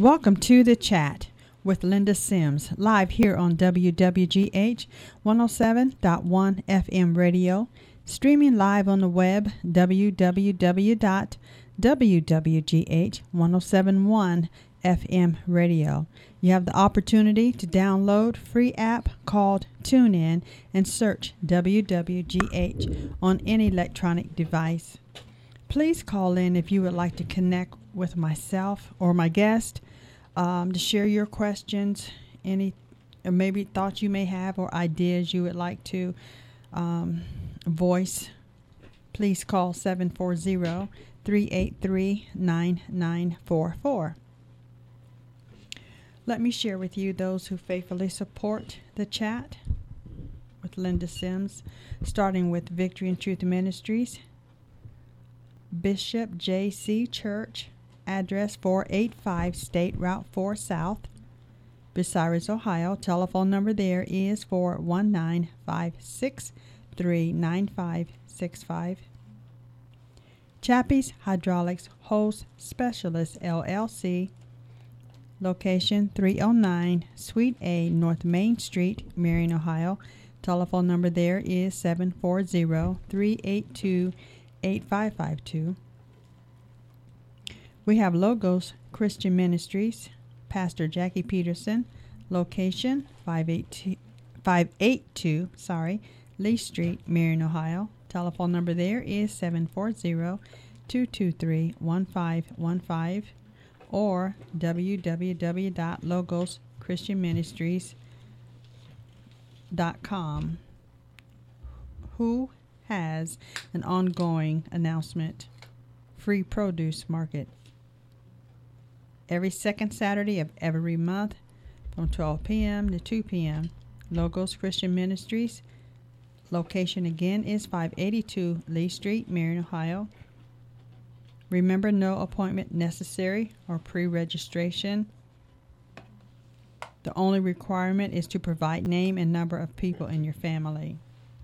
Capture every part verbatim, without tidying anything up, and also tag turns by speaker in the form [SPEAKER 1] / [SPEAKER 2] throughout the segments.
[SPEAKER 1] Welcome to The Chat with Linda Sims, live here on W W G H one oh seven point one F M radio, streaming live on the web, w w w dot w w g h one oh seven point one F M radio. You have the opportunity to download free app called TuneIn and search W W G H on any electronic device. Please call in if you would like to connect with myself or my guest um, to share your questions, any or maybe thoughts you may have or ideas you would like to um, voice. Please call seven four zero, three eight three, nine nine four four. Let me share with you those who faithfully support The Chat with Linda Sims, starting with Victory and Truth Ministries, Bishop J C Church, address four eighty-five State Route four South, Bucyrus, Ohio. Telephone number there is four one nine, five six three, nine five six five. Chappie's Hydraulics Hose Specialist, L L C, location three oh nine Suite A, North Main Street, Marion, Ohio. Telephone number there is seven four zero, three eight two, eight five five two. We have Logos Christian Ministries, Pastor Jackie Peterson, location five eighty-two, sorry, Lee Street, Marion, Ohio. Telephone number there is seven four zero, two two three, one five one five or w w w dot logos christian ministries dot com. Who has an ongoing announcement? Free produce market every second Saturday of every month from twelve p.m. to two p.m. Logos Christian Ministries. Location again is five eighty-two Lee Street, Marion, Ohio. Remember, no appointment necessary or pre-registration. The only requirement is to provide name and number of people in your family.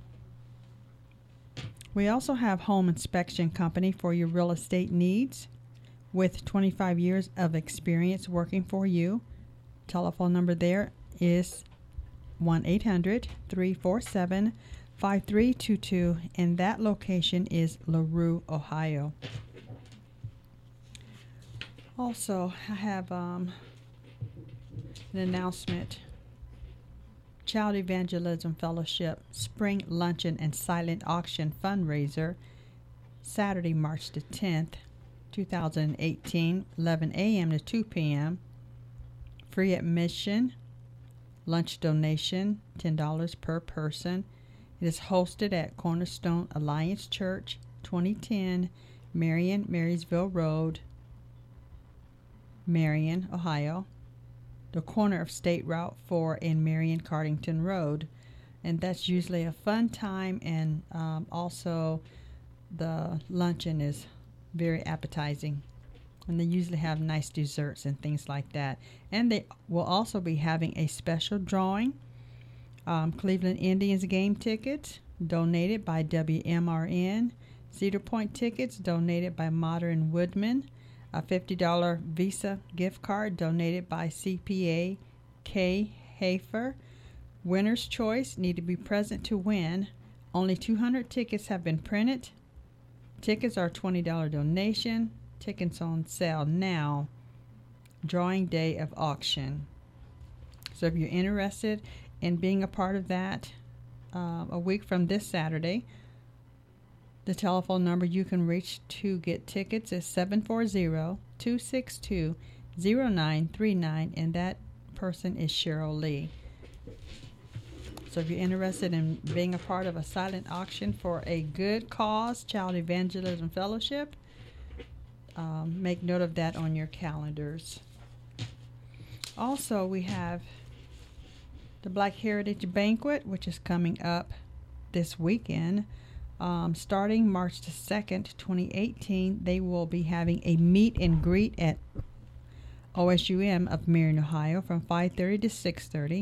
[SPEAKER 1] We also have Home Inspection Company for your real estate needs with twenty-five years of experience working for you. Telephone number there is one eight hundred, three four seven, five three two two, and that location is LaRue, Ohio. Also, I have um, an announcement. Child Evangelism Fellowship Spring Luncheon and Silent Auction Fundraiser, Saturday, March the tenth, two thousand eighteen, eleven a.m. to two p.m. Free admission, lunch donation, ten dollars per person. It is hosted at Cornerstone Alliance Church, twenty ten Marion Marysville Road, Marion, Ohio, the corner of State Route four and Marion Cardington Road. And that's usually a fun time, and um, also the luncheon is very appetizing. And they usually have nice desserts and things like that. And they will also be having a special drawing. Um, Cleveland Indians game tickets donated by W M R N. Cedar Point tickets donated by Modern Woodman. A fifty dollars Visa gift card donated by C P A K Hafer. Winner's choice, need to be present to win. Only two hundred tickets have been printed. Tickets are twenty dollars donation. Tickets on sale now. Drawing day of auction. So if you're interested in being a part of that, uh, a week from this Saturday, the telephone number you can reach to get tickets is seven four zero, two six two, zero nine three nine, and that person is Cheryl Lee. So if you're interested in being a part of a silent auction for a good cause, Child Evangelism Fellowship, um, make note of that on your calendars. Also, we have the Black Heritage Banquet, which is coming up this weekend. Um, starting March the second, twenty eighteen, they will be having a meet and greet at O S U M of Marion, Ohio from five thirty to six thirty.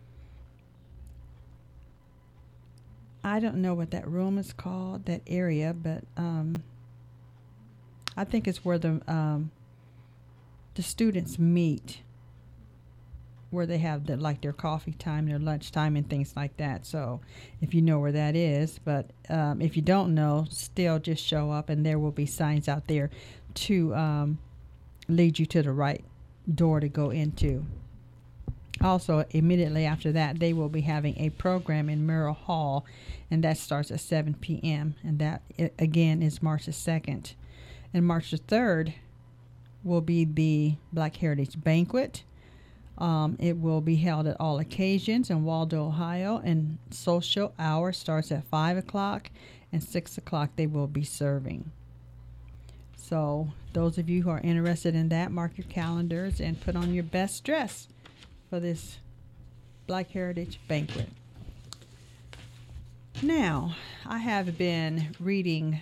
[SPEAKER 1] I don't know what that room is called, that area, but um, I think it's where the um, the students meet, where they have the, like their coffee time, their lunch time, and things like that. So if you know where that is, but um, if you don't know, still just show up, and there will be signs out there to um, lead you to the right door to go into. Also, immediately after that, they will be having a program in Merrill Hall, and that starts at seven p.m. And that, again, is March the second. And March the third will be the Black Heritage Banquet. Um, it will be held at all occasions in Waldo, Ohio, and social hour starts at five o'clock, and six o'clock they will be serving. So those of you who are interested in that, mark your calendars and put on your best dress for this Black Heritage Banquet. Now, I have been reading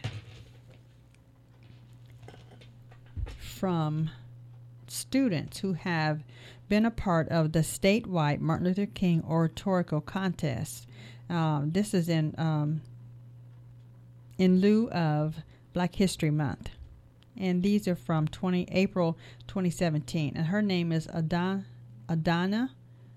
[SPEAKER 1] from students who have been a part of the statewide Martin Luther King Oratorical Contest. Um, this is in um, in lieu of Black History Month, and these are from twenty April twenty seventeen. And her name is Adana Adana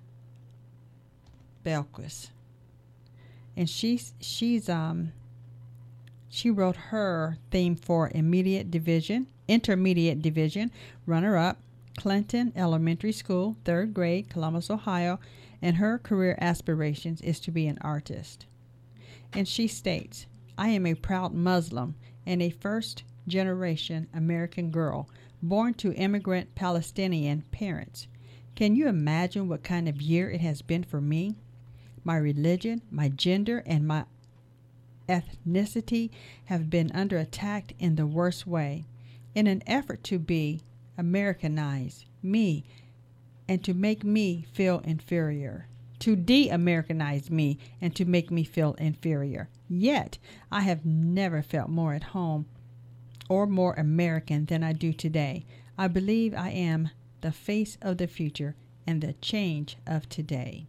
[SPEAKER 1] Belquist, and she's she's um she wrote her theme for immediate division, intermediate division, runner up. Clinton Elementary School, third grade, Columbus, Ohio, and her career aspirations is to be an artist. And she states, I am a proud Muslim and a first-generation American girl born to immigrant Palestinian parents. Can you imagine what kind of year it has been for me? My religion, my gender, and my ethnicity have been under attack in the worst way. In an effort to be Americanize me and to make me feel inferior, to de-Americanize me and to make me feel inferior. Yet, I have never felt more at home or more American than I do today. I believe I am the face of the future and the change of today.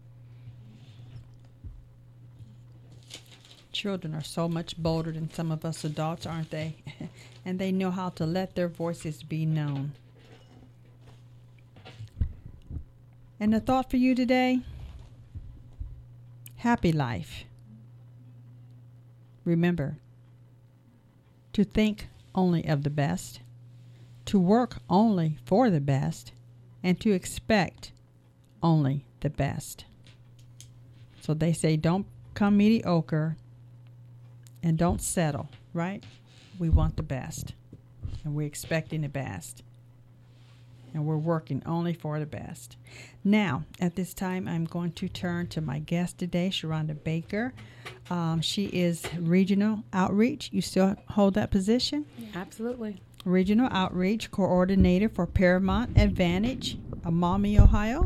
[SPEAKER 1] Children are so much bolder than some of us adults, aren't they? And they know how to let their voices be known. And the thought for you today? Happy life. Remember to think only of the best, to work only for the best, and to expect only the best. So they say don't come mediocre and don't settle, right? We want the best, and we're expecting the best, and we're working only for the best. Now, at this time, I'm going to turn to my guest today, Sharonda Baker. Um, she is Regional Outreach. You still hold that position?
[SPEAKER 2] Absolutely.
[SPEAKER 1] Regional Outreach Coordinator for Paramount Advantage, Maumee, Ohio.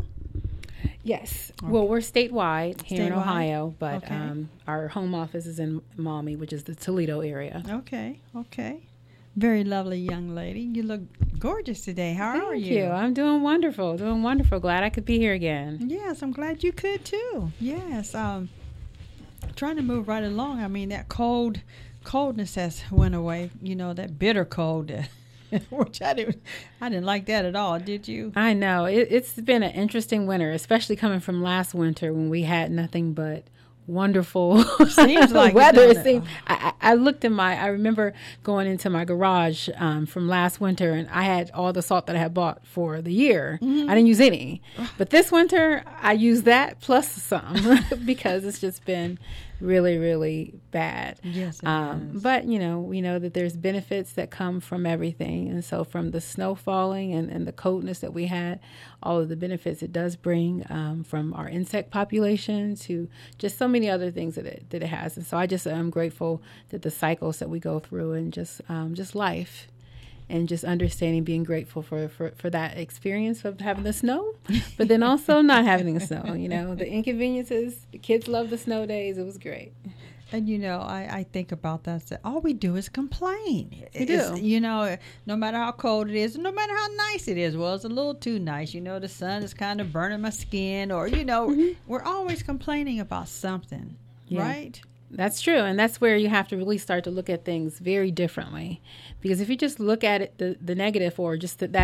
[SPEAKER 2] Yes. Okay. Well, we're statewide here statewide? in Ohio, but
[SPEAKER 1] okay.
[SPEAKER 2] um, our home office is in Maumee, which is the Toledo area.
[SPEAKER 1] Okay. Okay. Very lovely young lady. You look gorgeous today. How
[SPEAKER 2] Thank
[SPEAKER 1] are you?
[SPEAKER 2] Thank you. I'm doing wonderful. Doing wonderful. Glad I could be here again.
[SPEAKER 1] Yes, I'm glad you could too. Yes. Um, trying to move right along. I mean, that cold, coldness has went away. You know, that bitter cold. Which I didn't, I didn't like that at all. Did you?
[SPEAKER 2] I know it, it's been an interesting winter, especially coming from last winter when we had nothing but wonderful
[SPEAKER 1] seems like
[SPEAKER 2] weather. It seemed, I, I looked in my. I remember going into my garage um, from last winter, and I had all the salt that I had bought for the year. Mm-hmm. I didn't use any, but this winter I used that plus some because it's just been really, really bad.
[SPEAKER 1] Yes, it
[SPEAKER 2] um,
[SPEAKER 1] is.
[SPEAKER 2] But, you know, we know that there's benefits that come from everything. And so from the snow falling and, and the coldness that we had, all of the benefits it does bring um, from our insect population to just so many other things that it, that it has. And so I just am grateful that the cycles that we go through and just um, just life and just understanding, being grateful for, for, for that experience of having the snow, but then also not having the snow, you know, the inconveniences. The kids love the snow days. It was great.
[SPEAKER 1] And, you know, I, I think about that. So all we do is complain.
[SPEAKER 2] We do.
[SPEAKER 1] You know, no matter how cold it is, no matter how nice it is. Well, it's a little too nice. You know, the sun is kind of burning my skin, or, you know, mm-hmm. we're always complaining about something, yeah. right?
[SPEAKER 2] That's true. And that's where you have to really start to look at things very differently. Because if you just look at it, the, the negative or just the, that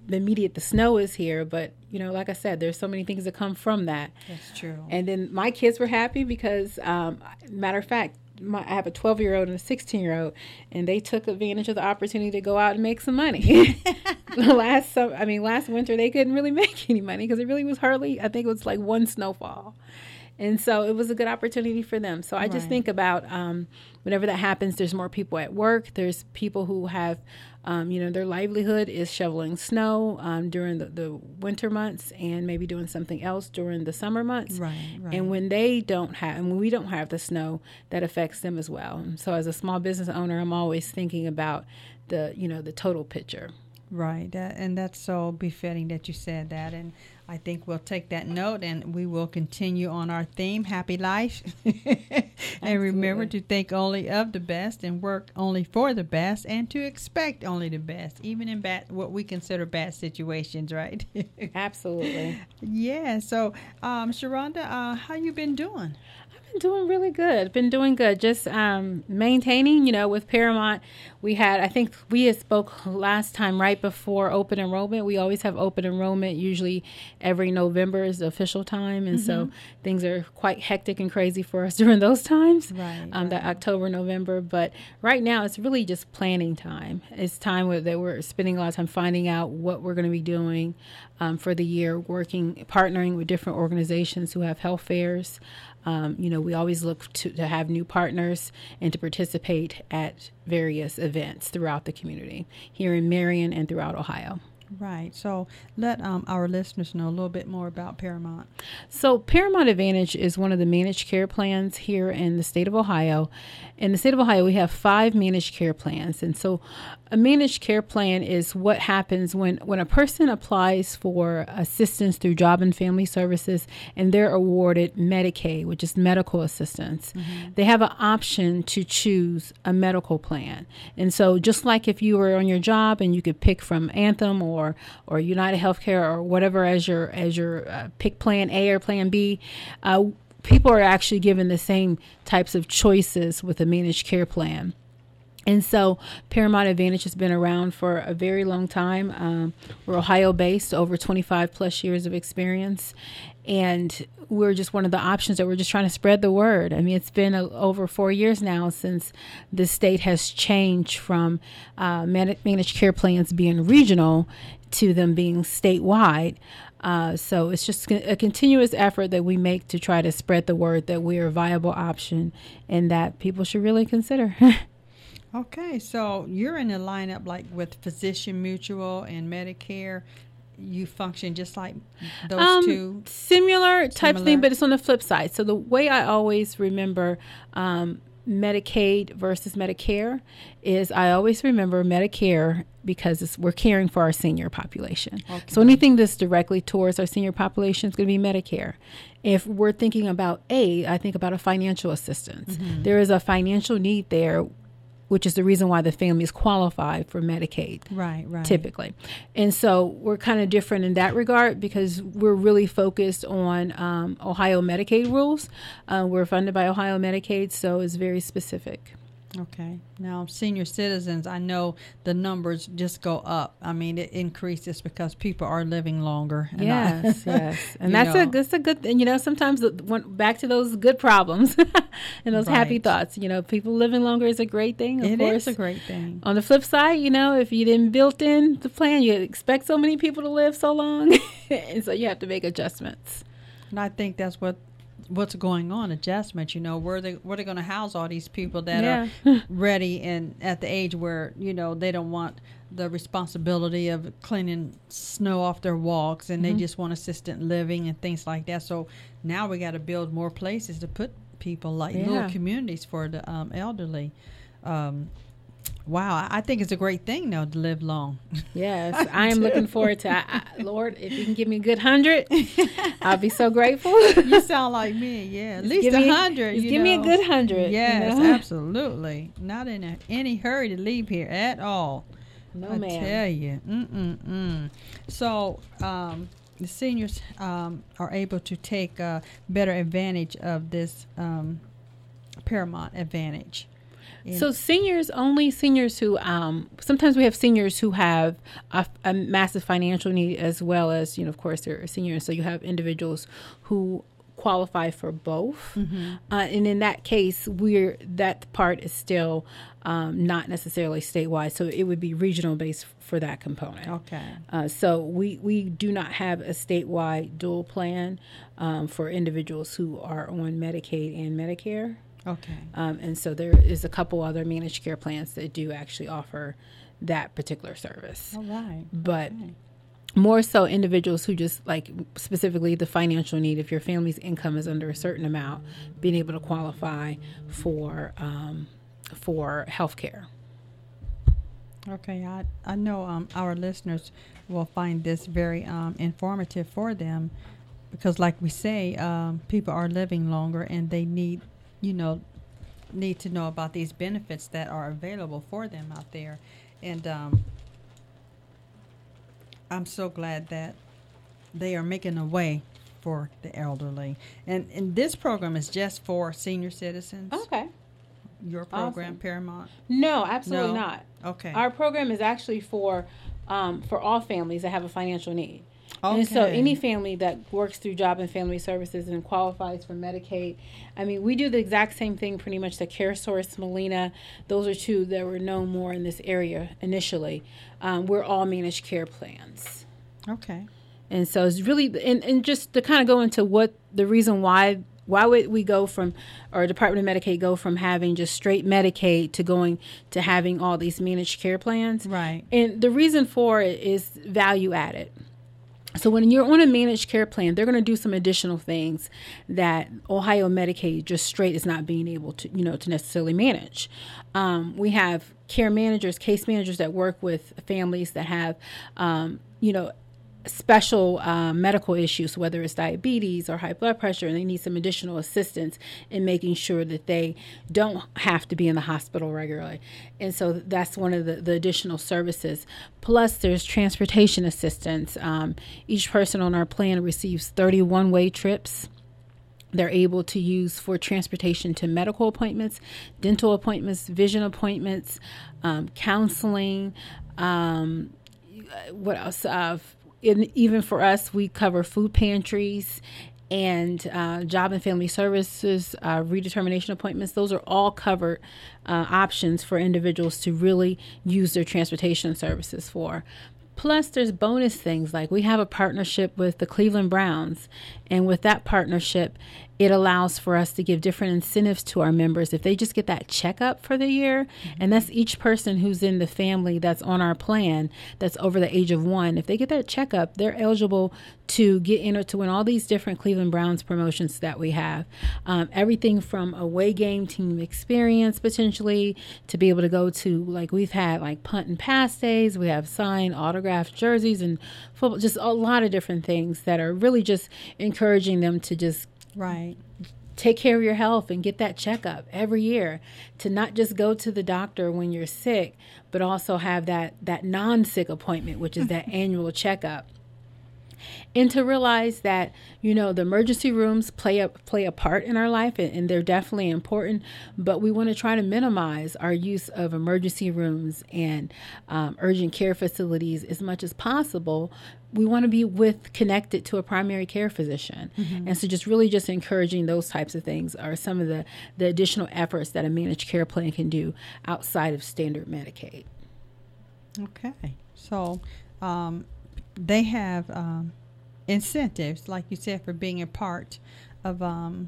[SPEAKER 2] immediate the snow is here, but you know, like I said, there's so many things that come from that.
[SPEAKER 1] That's true.
[SPEAKER 2] And then my kids were happy because, um, matter of fact, my, I have a twelve year old and a sixteen year old, and they took advantage of the opportunity to go out and make some money. last, sum- I mean, last winter they couldn't really make any money because it really was hardly. I think it was like one snowfall. And so it was a good opportunity for them. So I just
[SPEAKER 1] Right.
[SPEAKER 2] think about um, whenever that happens, there's more people at work. There's people who have, um, you know, their livelihood is shoveling snow um, during the, the winter months and maybe doing something else during the summer months.
[SPEAKER 1] Right, right.
[SPEAKER 2] And when they don't have, and when we don't have the snow, that affects them as well. So as a small business owner, I'm always thinking about the, you know, the total picture.
[SPEAKER 1] Right, that, and that's so befitting that you said that, and I think we'll take that note and we will continue on our theme, happy life, and remember to think only of the best and work only for the best and to expect only the best, even in bad, what we consider bad situations, right?
[SPEAKER 2] Absolutely.
[SPEAKER 1] Yeah, so um, Sharonda, uh, how you been doing?
[SPEAKER 2] Doing really good. Been doing good. Just um, maintaining, you know, with Paramount, we had, I think we had spoke last time right before open enrollment. We always have open enrollment. Usually every November is the official time. And mm-hmm. so things are quite hectic and crazy for us during those times,
[SPEAKER 1] right,
[SPEAKER 2] um,
[SPEAKER 1] right.
[SPEAKER 2] that October, November. But right now it's really just planning time. It's time where that we're spending a lot of time finding out what we're going to be doing um, for the year, working, partnering with different organizations who have health fairs. Um, you know, we always look to, to have new partners and to participate at various events throughout the community here in Marion and throughout Ohio.
[SPEAKER 1] Right. So let um, our listeners know a little bit more about Paramount.
[SPEAKER 2] So Paramount Advantage is one of the managed care plans here in the state of Ohio. In the state of Ohio, we have five managed care plans. And so a managed care plan is what happens when, when a person applies for assistance through Job and Family Services and they're awarded Medicaid, which is medical assistance. Mm-hmm. They have an option to choose a medical plan. And so just like if you were on your job and you could pick from Anthem or Or, or United Healthcare or whatever as your as your uh, pick plan A or plan B, uh, people are actually given the same types of choices with a managed care plan. And so Paramount Advantage has been around for a very long time. Um, we're Ohio-based, over twenty-five plus years of experience. And we're just one of the options that we're just trying to spread the word. I mean, it's been a, over four years now since the state has changed from uh, man- managed care plans being regional to them being statewide. Uh, so it's just a continuous effort that we make to try to spread the word that we're a viable option and that people should really consider.
[SPEAKER 1] Okay, so you're in the lineup like with Physician Mutual and Medicare. You function just like those
[SPEAKER 2] um,
[SPEAKER 1] two?
[SPEAKER 2] Similar type
[SPEAKER 1] Similar.
[SPEAKER 2] of thing, but it's on the flip side. So the way I always remember um, Medicaid versus Medicare is I always remember Medicare because it's, we're caring for our senior population. Okay. So anything that's directly towards our senior population is going to be Medicare. If we're thinking about aid, I think about a financial assistance. Mm-hmm. There is a financial need there, which is the reason why the families qualify for Medicaid.
[SPEAKER 1] Right, right.
[SPEAKER 2] Typically. And so we're kind of different in that regard because we're really focused on um, Ohio Medicaid rules. Uh, we're funded by Ohio Medicaid, so it's very specific.
[SPEAKER 1] Okay. Now, senior citizens, I know the numbers just go up. I mean, it increases because people are living longer.
[SPEAKER 2] And yes, I, yes. And that's
[SPEAKER 1] know.
[SPEAKER 2] a, that's a good thing. You know, sometimes the, when, back to those good problems and those right. happy thoughts. You know, people living longer is a great thing, of
[SPEAKER 1] it
[SPEAKER 2] course.
[SPEAKER 1] It is a great thing.
[SPEAKER 2] On the flip side, you know, if you didn't build in the plan, you expect so many people to live so long. And so you have to make adjustments.
[SPEAKER 1] And I think that's what what's going on, adjustment, you know, where they where they're going to house all these people that
[SPEAKER 2] yeah.
[SPEAKER 1] are ready and at the age where, you know, they don't want the responsibility of cleaning snow off their walks and mm-hmm. they just want assisted living and things like that. So now we got to build more places to put people, like yeah. little communities for the um, elderly. Um, wow, I think it's a great thing, though, to live long.
[SPEAKER 2] Yes, I, I am looking forward to I, I, Lord, if you can give me a good hundred, I'll be so grateful.
[SPEAKER 1] You sound like me, yeah. At least a hundred.
[SPEAKER 2] Give
[SPEAKER 1] know.
[SPEAKER 2] me a good hundred.
[SPEAKER 1] Yes,
[SPEAKER 2] you know?
[SPEAKER 1] Absolutely. Not in a, any hurry to leave here at all.
[SPEAKER 2] No,
[SPEAKER 1] I
[SPEAKER 2] ma'am.
[SPEAKER 1] I tell you. Mm-mm-mm. So, um, the seniors um, are able to take uh, better advantage of this um, Paramount Advantage. In-
[SPEAKER 2] So seniors, only seniors who, um, sometimes we have seniors who have a, a massive financial need, as well as, you know, of course, they're seniors. So you have individuals who qualify for both. Mm-hmm. Uh, and in that case, we're that part is still um, not necessarily statewide. So it would be regional based for that component.
[SPEAKER 1] Okay.
[SPEAKER 2] Uh, so we, we do not have a statewide dual plan um, for individuals who are on Medicaid and Medicare.
[SPEAKER 1] Okay.
[SPEAKER 2] Um, and so there is a couple other managed care plans that do actually offer that particular service.
[SPEAKER 1] All right.
[SPEAKER 2] But
[SPEAKER 1] Okay.
[SPEAKER 2] more so individuals who just like specifically the financial need, if your family's income is under a certain amount, being able to qualify for um, for health care.
[SPEAKER 1] Okay, I, I know um, our listeners will find this very um, informative for them because, like we say, um, people are living longer and they need, you know, need to know about these benefits that are available for them out there. And um, I'm so glad that they are making a way for the elderly. And, and this program is just for senior citizens?
[SPEAKER 2] Okay.
[SPEAKER 1] Your program,
[SPEAKER 2] Awesome.
[SPEAKER 1] Paramount?
[SPEAKER 2] No, absolutely
[SPEAKER 1] No?
[SPEAKER 2] not.
[SPEAKER 1] Okay.
[SPEAKER 2] Our program is actually for um, for all families that have a financial need. And so
[SPEAKER 1] Okay.
[SPEAKER 2] any family that works through Job and Family Services and qualifies for Medicaid, I mean, we do the exact same thing pretty much that CareSource, Molina, those are two that were known more in this area initially. Um, we're all managed care plans.
[SPEAKER 1] Okay.
[SPEAKER 2] And so it's really, and, and just to kind of go into what the reason why, why would we go from, or Department of Medicaid go from having just straight Medicaid to going to having all these managed care plans.
[SPEAKER 1] Right.
[SPEAKER 2] And the reason for it is value added. So when you're on a managed care plan, they're going to do some additional things that Ohio Medicaid just straight is not being able to, you know, to necessarily manage. Um, we have care managers, case managers that work with families that have, um, you know, special uh, medical issues, whether it's diabetes or high blood pressure, and they need some additional assistance in making sure that they don't have to be in the hospital regularly. And so that's one of the, the additional services. Plus, there's transportation assistance. Um, each person on our plan receives thirty one-way trips they're able to use for transportation to medical appointments, dental appointments, vision appointments, um, counseling, um, what else? Uh, In, even for us, we cover food pantries and uh, Job and Family Services, uh, redetermination appointments. Those are all covered uh, options for individuals to really use their transportation services for. Plus, there's bonus things like we have a partnership with the Cleveland Browns. And with that partnership, it allows for us to give different incentives to our members. If they just get that checkup for the year, mm-hmm. and that's each person who's in the family that's on our plan that's over the age of one. If they get that checkup, they're eligible to get entered to win all these different Cleveland Browns promotions that we have. Um, everything from away game team experience potentially to be able to go to, like we've had like punt and pass days. We have signed autographed jerseys and football, just a lot of different things that are really just encouraging them to just
[SPEAKER 1] Right.
[SPEAKER 2] take care of your health and get that checkup every year, to not just go to the doctor when you're sick, but also have that, that non-sick appointment, which is that annual checkup. And to realize that, you know, the emergency rooms play a, play a part in our life, and, and they're definitely important, but we want to try to minimize our use of emergency rooms and um, urgent care facilities as much as possible. We want to be with connected to a primary care physician. Mm-hmm. And so just really just encouraging those types of things are some of the, the additional efforts that a managed care plan can do outside of standard Medicaid.
[SPEAKER 1] Okay. So um, they have um, incentives, like you said, for being a part of um,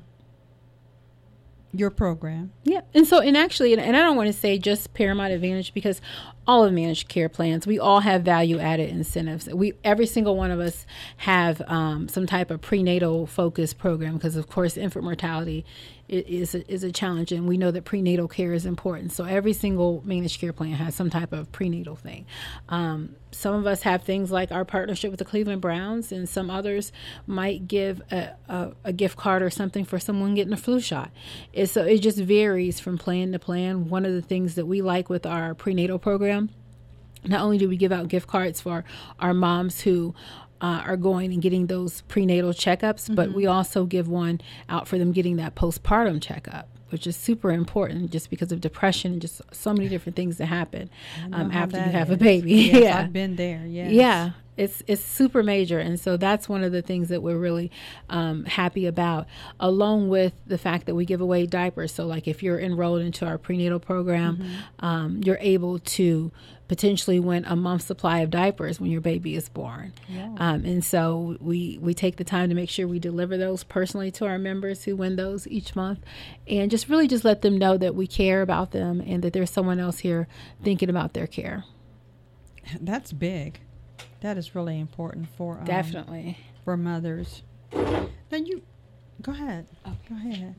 [SPEAKER 1] your program.
[SPEAKER 2] Yeah. And so, and actually, and, and I don't want to say just Paramount Advantage, because all of managed care plans, we all have value added incentives. We, every single one of us have um, some type of prenatal focused program, because of course infant mortality is a, is a challenge, and we know that prenatal care is important. So every single managed care plan has some type of prenatal thing. Um, some of us have things like our partnership with the Cleveland Browns, and some others might give a, a, a gift card or something for someone getting a flu shot. It's, so it just varies from plan to plan. One of the things that we like with our prenatal program, not only do we give out gift cards for our moms who uh, are going and getting those prenatal checkups, mm-hmm. but we also give one out for them getting that postpartum checkup, which is super important just because of depression and just so many different things that happen um, after you have
[SPEAKER 1] is.
[SPEAKER 2] a baby.
[SPEAKER 1] Yes,
[SPEAKER 2] yeah,
[SPEAKER 1] I've been there. Yes.
[SPEAKER 2] Yeah. It's it's super major, and so that's one of the things that we're really um, happy about, along with the fact that we give away diapers. So, like if you're enrolled into our prenatal program, mm-hmm. um, you're able to potentially win a month's supply of diapers when your baby is born. Yeah. Um, and so we we take the time to make sure we deliver those personally to our members who win those each month, and just really just let them know that we care about them and that there's someone else here thinking about their care.
[SPEAKER 1] That's big. That is really important for um,
[SPEAKER 2] definitely
[SPEAKER 1] for mothers. Now you go ahead. Oh, go ahead.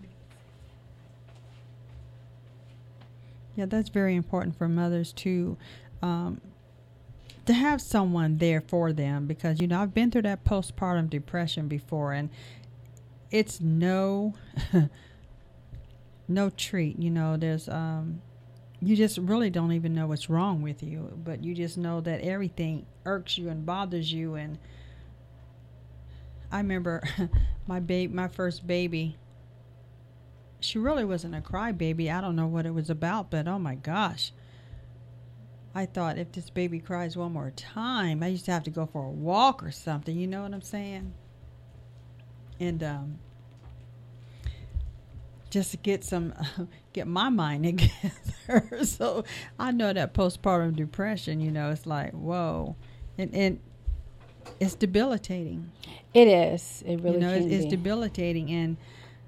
[SPEAKER 1] Yeah, that's very important for mothers to um, to have someone there for them, because you know I've been through that postpartum depression before, and it's no no treat. You know, there's um, you just really don't even know what's wrong with you, but you just know that everything irks you and bothers you. And I remember my baby, my first baby, she really wasn't a crybaby. I don't know what it was about, but oh my gosh, I thought if this baby cries one more time, I used to have to go for a walk or something. You know what I'm saying? And um just to get some, uh, get my mind together. So I know that postpartum depression, you know, it's like, whoa. And, and it's debilitating.
[SPEAKER 2] It is. It really
[SPEAKER 1] you know,
[SPEAKER 2] can
[SPEAKER 1] it's, it's
[SPEAKER 2] be.
[SPEAKER 1] debilitating. And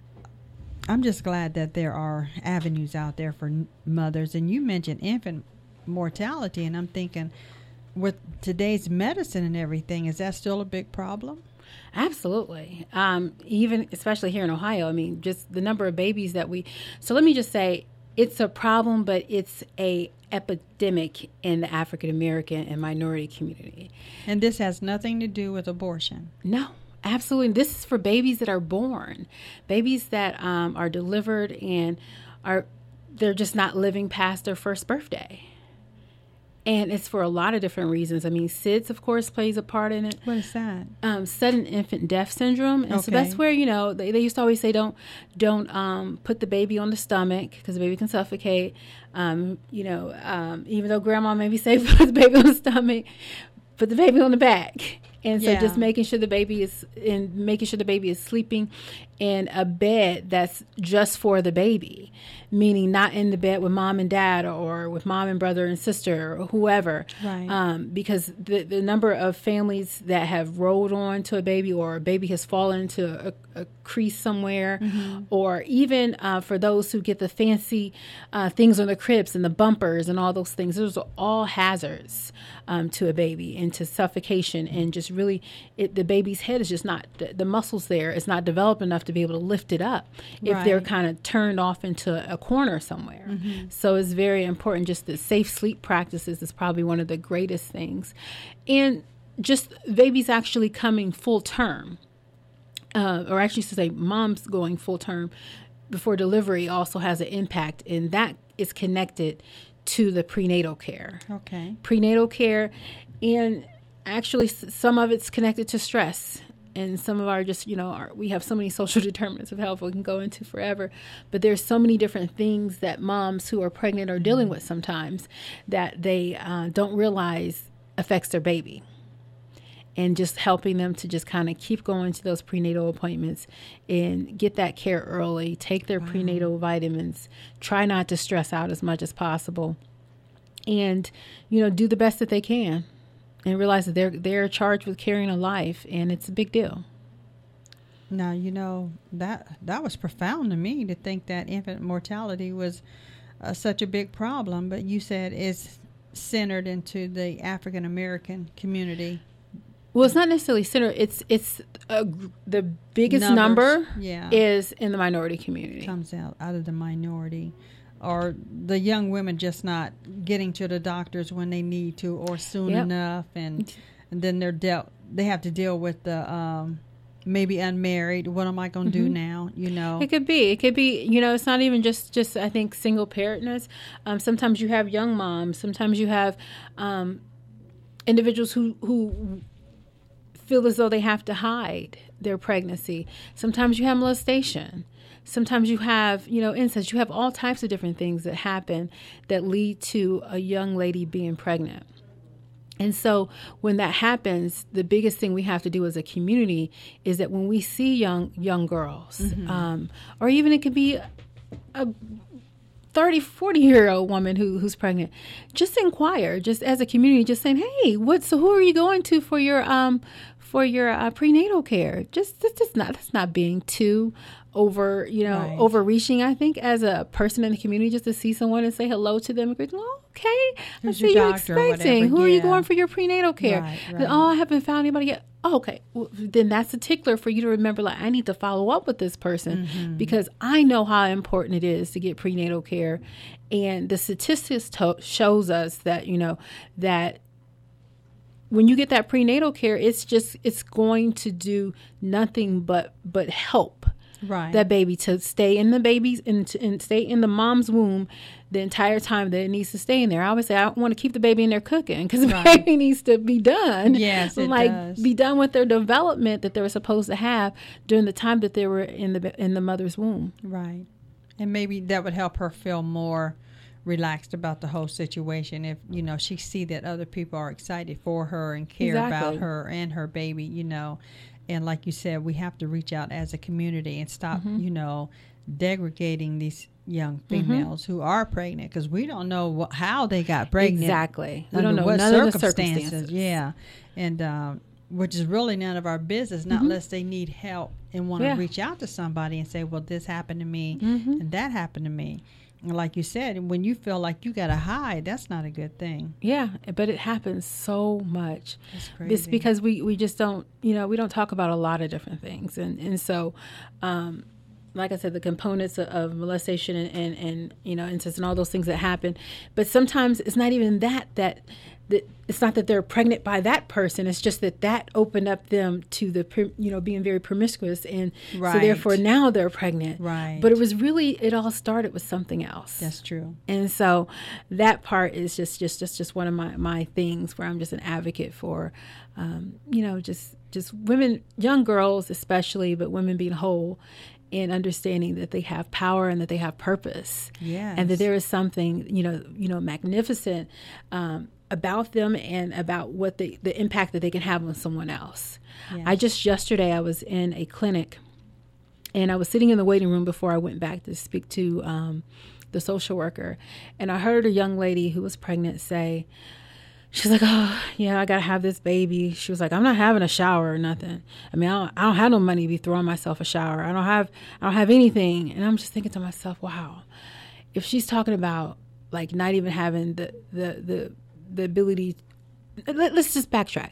[SPEAKER 1] I'm just glad that there are avenues out there for n- mothers. And you mentioned infant mortality, and I'm thinking, with today's medicine and everything, is that still a big problem?
[SPEAKER 2] Absolutely. Um, even especially here in Ohio, I mean, just the number of babies that we, so let me just say it's a problem, but it's a epidemic in the African American and minority community.
[SPEAKER 1] And this has nothing to do with abortion.
[SPEAKER 2] No, absolutely. This is for babies that are born, babies that um, are delivered and are, they're just not living past their first birthday. And it's for a lot of different reasons. I mean, S I D S, of course, plays a part in it.
[SPEAKER 1] What is that?
[SPEAKER 2] Um, sudden infant death syndrome. And
[SPEAKER 1] okay.
[SPEAKER 2] so that's where, you know, they, they used to always say don't don't um, put the baby on the stomach because the baby can suffocate. Um, you know, um, even though grandma maybe say put the baby on the stomach, put the baby on the back. And so
[SPEAKER 1] yeah.
[SPEAKER 2] just making sure the baby is and making sure the baby is sleeping in a bed that's just for the baby, meaning not in the bed with mom and dad or with mom and brother and sister or whoever.
[SPEAKER 1] Right.
[SPEAKER 2] Um, because the, the number of families that have rolled on to a baby or a baby has fallen into a, a crease somewhere, mm-hmm. or even uh, for those who get the fancy uh, things on the cribs and the bumpers and all those things, those are all hazards um, to a baby and to suffocation, and just really it, the baby's head is just not, the, the muscles there is not developed enough to be able to lift it up if
[SPEAKER 1] right.
[SPEAKER 2] they're kind of turned off into a corner somewhere. Mm-hmm. So it's very important. Just the safe sleep practices is probably one of the greatest things. And just babies actually coming full term, uh, or actually to say moms going full term before delivery also has an impact, and that is connected to the prenatal care.
[SPEAKER 1] Okay.
[SPEAKER 2] Prenatal care, and actually some of it's connected to stress. And some of our just, you know, our, we have so many social determinants of health we can go into forever. But there's so many different things that moms who are pregnant are dealing with sometimes that they uh, don't realize affects their baby. And just helping them to just kind of keep going to those prenatal appointments and get that care early, take their wow. prenatal vitamins, try not to stress out as much as possible, and, you know, do the best that they can. And realize that they're they're charged with carrying a life, and it's a big deal.
[SPEAKER 1] Now, you know, that that was profound to me to think that infant mortality was uh, such a big problem. But you said it's centered into the African American community.
[SPEAKER 2] Well, it's not necessarily centered. It's it's uh, the biggest
[SPEAKER 1] Numbers,
[SPEAKER 2] number
[SPEAKER 1] yeah.
[SPEAKER 2] is in the minority community.
[SPEAKER 1] Comes out out of the minority. Or the young women just not getting to the doctors when they need to, or soon
[SPEAKER 2] yep.
[SPEAKER 1] enough, and and then they're dealt. They have to deal with the um, maybe unmarried. What am I going to mm-hmm. do now? You know,
[SPEAKER 2] it could be. It could be. You know, it's not even just just I think single parentness. Um, sometimes you have young moms. Sometimes you have um, individuals who who feel as though they have to hide their pregnancy. Sometimes you have molestation. sometimes you have, you know, incest. You have all types of different things that happen that lead to a young lady being pregnant. And so when that happens, the biggest thing we have to do as a community is that when we see young young girls, mm-hmm. um, or even it could be a thirty, forty-year-old woman who who's pregnant, just inquire, just as a community, just saying, hey, what? So who are you going to for your um for your uh, prenatal care? Just that's just not that's not being too over, you know, right. overreaching. I think as a person in the community, just to see someone and say hello to them, and go, oh, okay, I see you're expecting. Who yeah. are you going for your prenatal care? Right, right. Oh, I haven't found anybody yet. Oh, okay, well, then that's a tickler for you to remember. Like, I need to follow up with this person mm-hmm. because I know how important it is to get prenatal care, and the statistics to- shows us that you know that. When you get that prenatal care, it's just it's going to do nothing but but help right. that baby to stay in the baby's and, to, and stay in the mom's womb the entire time that it needs to stay in there. I always say I want to keep the baby in there cooking because the right. baby needs to be done.
[SPEAKER 1] Yes, it
[SPEAKER 2] like
[SPEAKER 1] does.
[SPEAKER 2] Be done with their development that they were supposed to have during the time that they were in the in the mother's womb.
[SPEAKER 1] Right, and maybe that would help her feel more relaxed about the whole situation if you know she see that other people are excited for her and care exactly. about her and her baby, you know. And like you said, we have to reach out as a community and stop mm-hmm. you know degrading these young females mm-hmm. who are pregnant, because we don't know wh- how they got pregnant.
[SPEAKER 2] Exactly, we
[SPEAKER 1] under
[SPEAKER 2] don't know
[SPEAKER 1] what
[SPEAKER 2] none
[SPEAKER 1] circumstances.
[SPEAKER 2] Of the circumstances.
[SPEAKER 1] Yeah, and um, which is really none of our business, not mm-hmm. unless they need help and want to yeah. reach out to somebody and say, well, this happened to me mm-hmm. and that happened to me. Like you said, when you feel like you got to hide, that's not a good thing.
[SPEAKER 2] Yeah, but it happens so much.
[SPEAKER 1] That's crazy.
[SPEAKER 2] It's because we, we just don't, you know, we don't talk about a lot of different things. And, and so, um, like I said, the components of, of molestation and, and, and, you know, incest and all those things that happen. But sometimes it's not even that, that, that it's not that they're pregnant by that person. It's just that that opened up them to the, you know, being very promiscuous. And right. so therefore now they're pregnant.
[SPEAKER 1] Right.
[SPEAKER 2] But it was really, it all started with something else.
[SPEAKER 1] That's true.
[SPEAKER 2] And so that part is just, just, just, just one of my, my things where I'm just an advocate for, um, you know, just, just women, young girls especially, but women being whole and understanding that they have power and that they have purpose.
[SPEAKER 1] Yes.
[SPEAKER 2] And that there is something, you know, you know, magnificent, um, about them and about what the, the impact that they can have on someone else. Yes. I just yesterday I was in a clinic and I was sitting in the waiting room before I went back to speak to um, the social worker, and I heard a young lady who was pregnant say, she's like, oh, yeah, I got to have this baby. She was like, I'm not having a shower or nothing. I mean, I don't, I don't have no money to be throwing myself a shower. I don't have I don't have anything. And I'm just thinking to myself, wow, if she's talking about like not even having the the the the ability, let, let's just backtrack.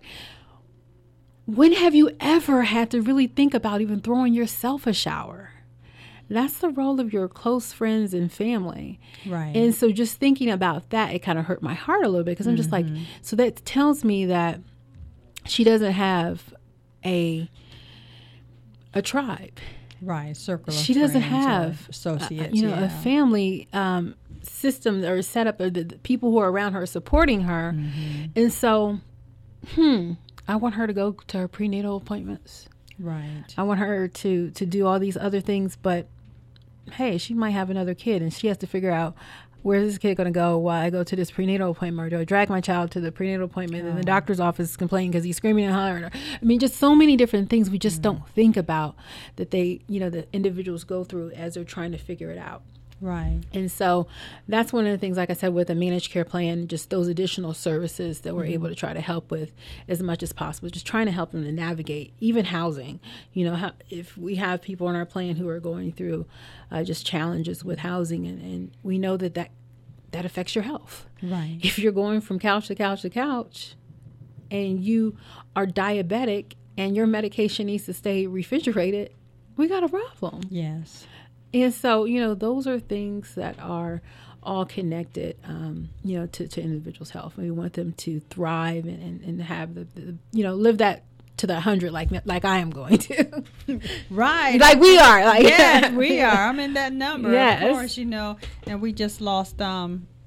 [SPEAKER 2] When have you ever had to really think about even throwing yourself a shower? That's the role of your close friends and family.
[SPEAKER 1] Right.
[SPEAKER 2] And so just thinking about that, it kind of hurt my heart a little bit, because I'm just mm-hmm. like, so that tells me that she doesn't have a a tribe.
[SPEAKER 1] Right. Circle of
[SPEAKER 2] She doesn't
[SPEAKER 1] friends
[SPEAKER 2] have
[SPEAKER 1] associates.
[SPEAKER 2] Uh, you know,
[SPEAKER 1] yeah.
[SPEAKER 2] a family um, system or setup of the, the people who are around her supporting her. Mm-hmm. And so, hmm, I want her to go to her prenatal appointments.
[SPEAKER 1] Right.
[SPEAKER 2] I want her to, to do all these other things, but hey, she might have another kid and she has to figure out, where's this kid going to go while I go to this prenatal appointment? Or do I drag my child to the prenatal appointment oh. and the doctor's office is complaining because he's screaming and hollering? I mean, just so many different things we just mm. don't think about that they, you know, the individuals go through as they're trying to figure it out.
[SPEAKER 1] Right.
[SPEAKER 2] And so that's one of the things, like I said, with a managed care plan, just those additional services that we're mm-hmm. able to try to help with as much as possible, just trying to help them to navigate, even housing. You know, how, if we have people on our plan who are going through uh, just challenges with housing, and, and we know that, that that affects your health.
[SPEAKER 1] Right.
[SPEAKER 2] If you're going from couch to couch to couch and you are diabetic and your medication needs to stay refrigerated, we got a problem.
[SPEAKER 1] Yes.
[SPEAKER 2] And so, you know, those are things that are all connected, um, you know, to, to individuals' health. We want them to thrive and, and, and have the, the, you know, live that to the hundred like like I am going to.
[SPEAKER 1] Right.
[SPEAKER 2] Like we are. Like
[SPEAKER 1] yes, we are. I'm in that number,
[SPEAKER 2] yes.
[SPEAKER 1] of course, you know. And we just lost um,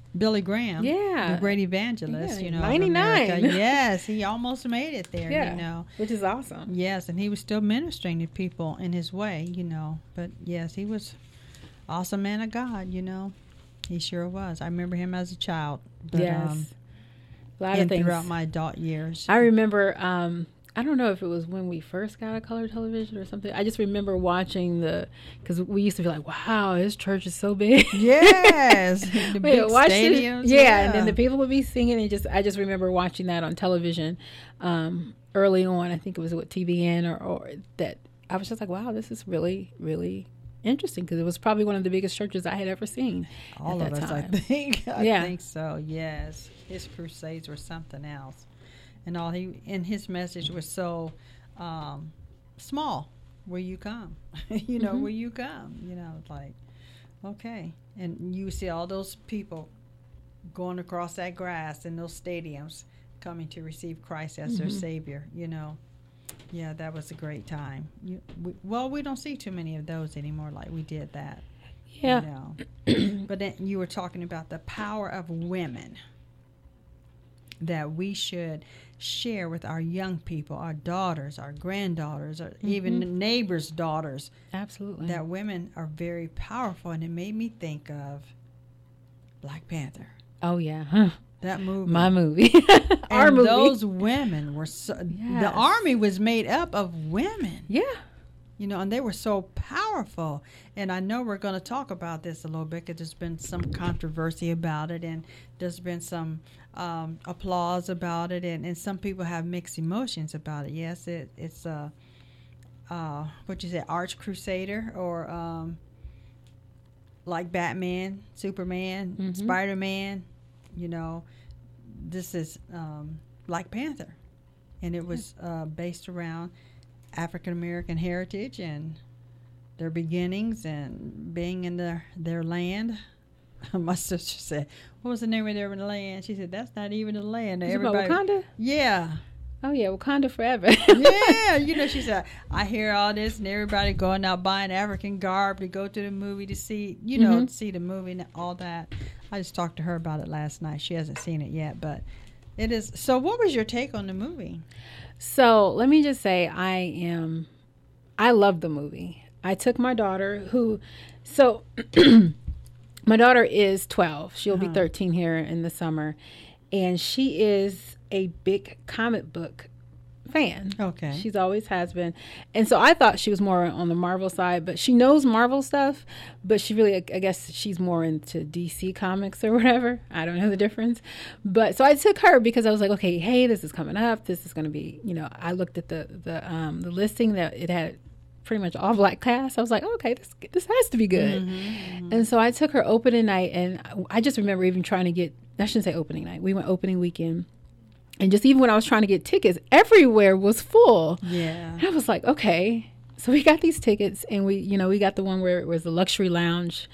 [SPEAKER 1] Billy Graham,
[SPEAKER 2] Yeah.
[SPEAKER 1] the great evangelist,
[SPEAKER 2] Yeah,
[SPEAKER 1] you know, of
[SPEAKER 2] ninety-nine.
[SPEAKER 1] America. Yes, he almost made it there,
[SPEAKER 2] Yeah.
[SPEAKER 1] you know.
[SPEAKER 2] Which is awesome.
[SPEAKER 1] Yes, and he was still ministering to people in his way, you know. But yes, he was awesome man of God, you know. He sure was. I remember him as a child. But,
[SPEAKER 2] Yes.
[SPEAKER 1] Um,
[SPEAKER 2] A lot of
[SPEAKER 1] and
[SPEAKER 2] things.
[SPEAKER 1] throughout my adult years.
[SPEAKER 2] I remember, um, I don't know if it was when we first got a color television or something. I just remember watching the, because we used to be like, wow, his church is so big.
[SPEAKER 1] Yes. The
[SPEAKER 2] Wait,
[SPEAKER 1] big
[SPEAKER 2] watch it.
[SPEAKER 1] stadiums.
[SPEAKER 2] Yeah,
[SPEAKER 1] Yeah.
[SPEAKER 2] and then the people would be singing, and just I just remember watching that on television um, early on. I think it was with T V N or, or that. I was just like, wow, this is really, really interesting, because it was probably one of the biggest churches I had ever seen.
[SPEAKER 1] All
[SPEAKER 2] at
[SPEAKER 1] of
[SPEAKER 2] that
[SPEAKER 1] us,
[SPEAKER 2] time.
[SPEAKER 1] I think. I
[SPEAKER 2] Yeah.
[SPEAKER 1] think so, yes. His crusades were something else. And all he and his message was so um, small. Where you come, you know,
[SPEAKER 2] Mhm.
[SPEAKER 1] where you come, you know, it's like, okay. And you see all those people going across that grass in those stadiums coming to receive Christ as their
[SPEAKER 2] Mhm.
[SPEAKER 1] Savior, you know. Yeah, that was a great time. You, we, well, we don't see too many of those anymore like we did that.
[SPEAKER 2] Yeah.
[SPEAKER 1] You know. But then you were talking about the power of women that we should share with our young people, our daughters, our granddaughters, or even
[SPEAKER 2] Mhm.
[SPEAKER 1] neighbors' daughters.
[SPEAKER 2] Absolutely.
[SPEAKER 1] That women are very powerful, and it made me think of Black Panther.
[SPEAKER 2] Oh yeah, huh.
[SPEAKER 1] That movie.
[SPEAKER 2] My movie, our
[SPEAKER 1] and
[SPEAKER 2] movie.
[SPEAKER 1] those women were so. The
[SPEAKER 2] Yes.
[SPEAKER 1] army was made up of women.
[SPEAKER 2] Yeah.
[SPEAKER 1] You know, and they were so powerful. And I know we're going to talk about this a little bit because there's been some controversy about it, and there's been some um, applause about it, and, and some people have mixed emotions about it. Yes, it, it's a, uh, what you say, arch crusader, or um, like Batman, Superman,
[SPEAKER 2] Mhm.
[SPEAKER 1] Spider-Man. You know, this is um, Black Panther. And it was uh, based around African American heritage and their beginnings and being in their their land. My sister said, "What was the name of their land?" She said, "That's not even the land."
[SPEAKER 2] Is it about
[SPEAKER 1] Everybody,
[SPEAKER 2] Wakanda?
[SPEAKER 1] yeah,
[SPEAKER 2] Oh yeah, Wakanda forever.
[SPEAKER 1] yeah. You know, she said, "I hear all this, and everybody going out buying African garb to go to the movie to see, you know,
[SPEAKER 2] Mhm.
[SPEAKER 1] to see the movie and all that." I just talked to her about it last night. She hasn't seen it yet, but it is. So, what was your take on the movie?
[SPEAKER 2] So let me just say, I am, I love the movie. I took my daughter who, so my daughter is twelve. She'll
[SPEAKER 1] Uh-huh.
[SPEAKER 2] be thirteen here in the summer. And she is a big comic book fan.
[SPEAKER 1] Okay.
[SPEAKER 2] She's always has been. And so I thought she was more on the Marvel side, but she knows Marvel stuff, but she really, I guess she's more into D C comics or whatever. I don't know the difference. But so I took her because I was like, okay, hey, this is coming up. This is going to be, you know, I looked at the, the, um, the listing that it had pretty much all black cast. I was like, oh, okay, this, this has to be good.
[SPEAKER 1] Mm-hmm.
[SPEAKER 2] And so I took her opening night, and I just remember even trying to get, I shouldn't say opening night. We went opening weekend. And just even when I was trying to get tickets, everywhere was full.
[SPEAKER 1] Yeah.
[SPEAKER 2] And I was like, okay. So we got these tickets, and we, you know, we got the one where it was the luxury lounge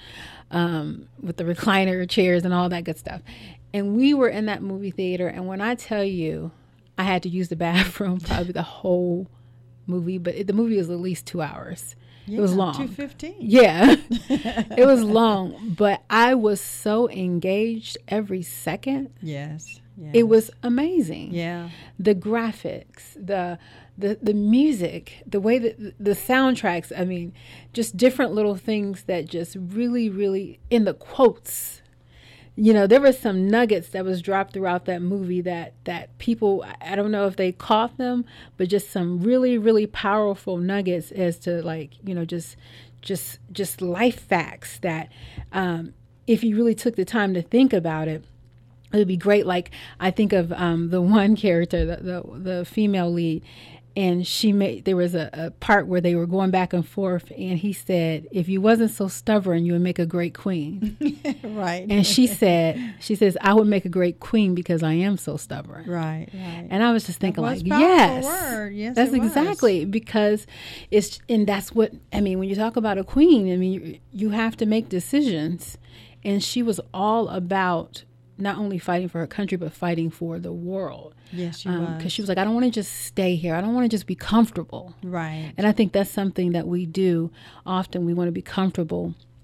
[SPEAKER 2] um, with the recliner chairs and all that good stuff. And we were in that movie theater. And when I tell you, I had to use the bathroom probably the whole movie, but it, the movie was at least two hours.
[SPEAKER 1] Yeah,
[SPEAKER 2] It was long.
[SPEAKER 1] two fifteen.
[SPEAKER 2] Yeah, it was long, but I was so engaged every second.
[SPEAKER 1] Yes. Yes.
[SPEAKER 2] It was amazing.
[SPEAKER 1] Yeah.
[SPEAKER 2] The graphics, the the the music, the way that the soundtracks, I mean, just different little things that just really, really, in the quotes, you know, there were some nuggets that was dropped throughout that movie that, that people, I don't know if they caught them, but just some really, really powerful nuggets as to, like, you know, just, just, just life facts that, um, if you really took the time to think about it, it would be great. Like, I think of um, the one character, the, the the female lead, and she made, there was a, a part where they were going back and forth, and he said, if you wasn't so stubborn, you would make a great queen.
[SPEAKER 1] Right.
[SPEAKER 2] And she said, she says, I would make a great queen because I am so stubborn.
[SPEAKER 1] Right. Right.
[SPEAKER 2] And I was just thinking,
[SPEAKER 1] That was
[SPEAKER 2] like,
[SPEAKER 1] a powerful
[SPEAKER 2] yes,
[SPEAKER 1] word. Yes,
[SPEAKER 2] that's
[SPEAKER 1] it was.
[SPEAKER 2] exactly, because it's, and that's what, I mean, when you talk about a queen, I mean, you, you have to make decisions. And she was all about not only fighting for her country, but fighting for the world.
[SPEAKER 1] Yes, she
[SPEAKER 2] um,
[SPEAKER 1] was.
[SPEAKER 2] Because she was like, I don't want to just stay here. I don't want to just be comfortable.
[SPEAKER 1] Right.
[SPEAKER 2] And I think that's something that we do often. We want to be comfortable.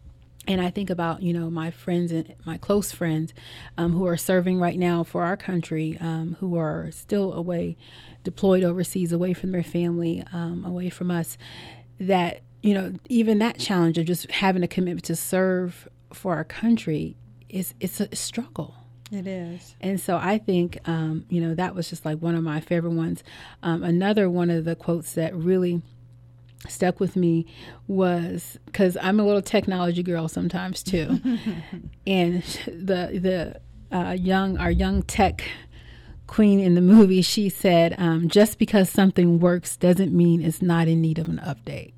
[SPEAKER 2] And I think about, you know, my friends and my close friends um, who are serving right now for our country, um, who are still away, deployed overseas, away from their family, um, away from us, that, you know, even that challenge of just having a commitment to serve for our country is it's a struggle.
[SPEAKER 1] It is.
[SPEAKER 2] And so I think, um, you know, that was just like one of my favorite ones. Um, another one of the quotes that really stuck with me was, because I'm a little technology girl sometimes too, and the the uh, young our young tech queen in the movie, she said, um, "Just because something works doesn't mean it's not in need of an update."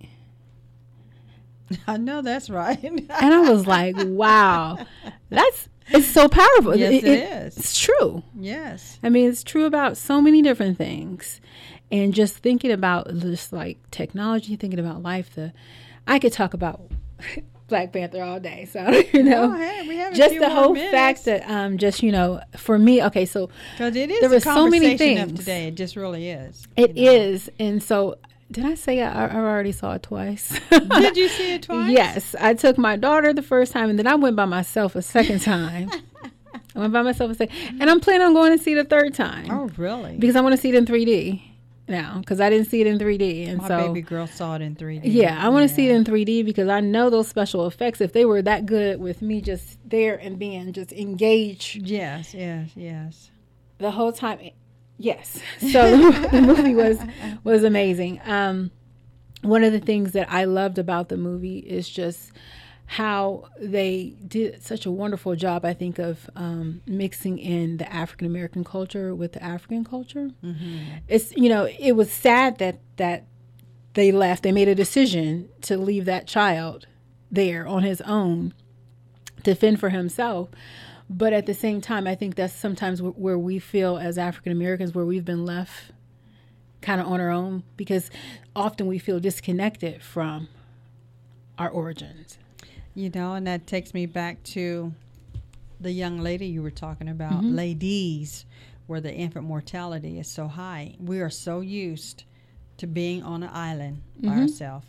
[SPEAKER 1] I know that's right.
[SPEAKER 2] And I was like, "Wow, that's it's so powerful."
[SPEAKER 1] Yes, it,
[SPEAKER 2] it, it
[SPEAKER 1] is.
[SPEAKER 2] It's true.
[SPEAKER 1] Yes.
[SPEAKER 2] I mean, it's true about so many different things. And just thinking about just like technology, thinking about life, the I could talk about Black Panther all day. So, you know,
[SPEAKER 1] oh, hey, we have a
[SPEAKER 2] just
[SPEAKER 1] few
[SPEAKER 2] the
[SPEAKER 1] more
[SPEAKER 2] whole
[SPEAKER 1] minutes.
[SPEAKER 2] fact that um, just, you know, for me, okay, so
[SPEAKER 1] because it is
[SPEAKER 2] there
[SPEAKER 1] the
[SPEAKER 2] were so many
[SPEAKER 1] conversation of
[SPEAKER 2] things.
[SPEAKER 1] today. It just really is.
[SPEAKER 2] It
[SPEAKER 1] you know.
[SPEAKER 2] is. And so did I say I, I already saw it twice?
[SPEAKER 1] Did you see it twice?
[SPEAKER 2] Yes. I took my daughter the first time, and then I went by myself a second time. I went by myself a second. And I'm planning on going to see it a third time.
[SPEAKER 1] Oh, really?
[SPEAKER 2] Because I want to see it in three D. Now, because I didn't see it in three D, and
[SPEAKER 1] My
[SPEAKER 2] so
[SPEAKER 1] baby girl saw it in three D.
[SPEAKER 2] yeah, I want to
[SPEAKER 1] yeah.
[SPEAKER 2] see it in three D because I know those special effects. If they were that good with me just there and being just engaged,
[SPEAKER 1] Yes, yes, yes.
[SPEAKER 2] the whole time, yes. So the movie was was amazing. Um, one of the things that I loved about the movie is just how they did such a wonderful job, I think, of um, mixing in the African American culture with the African culture.
[SPEAKER 1] Mm-hmm.
[SPEAKER 2] It's, you know, it was sad that that they left. They made a decision to leave that child there on his own to fend for himself. But at the same time, I think that's sometimes w- where we feel as African Americans, where we've been left kind of on our own, because often we feel disconnected from our origins.
[SPEAKER 1] You know, and that takes me back to the young lady you were talking about,
[SPEAKER 2] Mm-hmm.
[SPEAKER 1] ladies, where the infant mortality is so high. We are so used to being on an island by
[SPEAKER 2] Mm-hmm.
[SPEAKER 1] ourselves.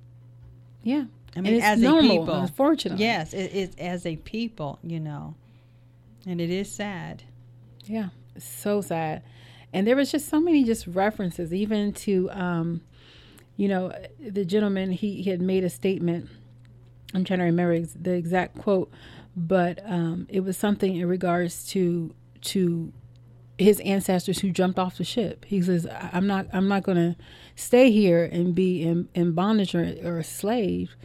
[SPEAKER 2] Yeah.
[SPEAKER 1] I mean,
[SPEAKER 2] and it's
[SPEAKER 1] as
[SPEAKER 2] normal,
[SPEAKER 1] a people.
[SPEAKER 2] unfortunately.
[SPEAKER 1] Yes, it is as a people, you know. And it is sad.
[SPEAKER 2] Yeah, it's so sad. And there was just so many just references, even to, um, you know, the gentleman, he, he had made a statement. I'm trying to remember ex- the exact quote, but um, it was something in regards to to his ancestors who jumped off the ship. He says, "I'm not I'm not going to stay here and be in, in bondage or, or a slave.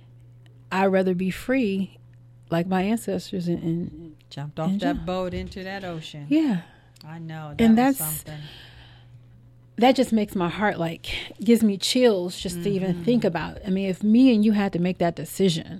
[SPEAKER 2] I'd rather be free, like my ancestors." And, and
[SPEAKER 1] Jumped off
[SPEAKER 2] and
[SPEAKER 1] that
[SPEAKER 2] jump.
[SPEAKER 1] boat into that ocean.
[SPEAKER 2] yeah,
[SPEAKER 1] I know. That
[SPEAKER 2] And
[SPEAKER 1] was
[SPEAKER 2] that's-
[SPEAKER 1] something.
[SPEAKER 2] that just makes my heart like gives me chills just to even think about. I mean, if me and you had to make that decision,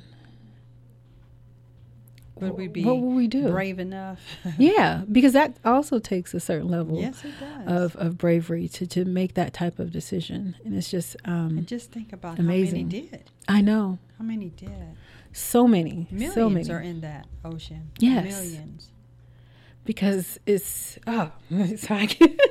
[SPEAKER 1] Would we be
[SPEAKER 2] what would we do?
[SPEAKER 1] brave enough?
[SPEAKER 2] Yeah, because that also takes a certain level
[SPEAKER 1] Yes, it does.
[SPEAKER 2] of, of bravery to, to make that type of decision. And it's just, um,
[SPEAKER 1] and just think about
[SPEAKER 2] amazing.
[SPEAKER 1] how many did.
[SPEAKER 2] I know,
[SPEAKER 1] How many did?
[SPEAKER 2] so many,
[SPEAKER 1] Millions
[SPEAKER 2] so many.
[SPEAKER 1] are in that ocean.
[SPEAKER 2] Yes.
[SPEAKER 1] Millions.
[SPEAKER 2] Because it's, oh, sorry.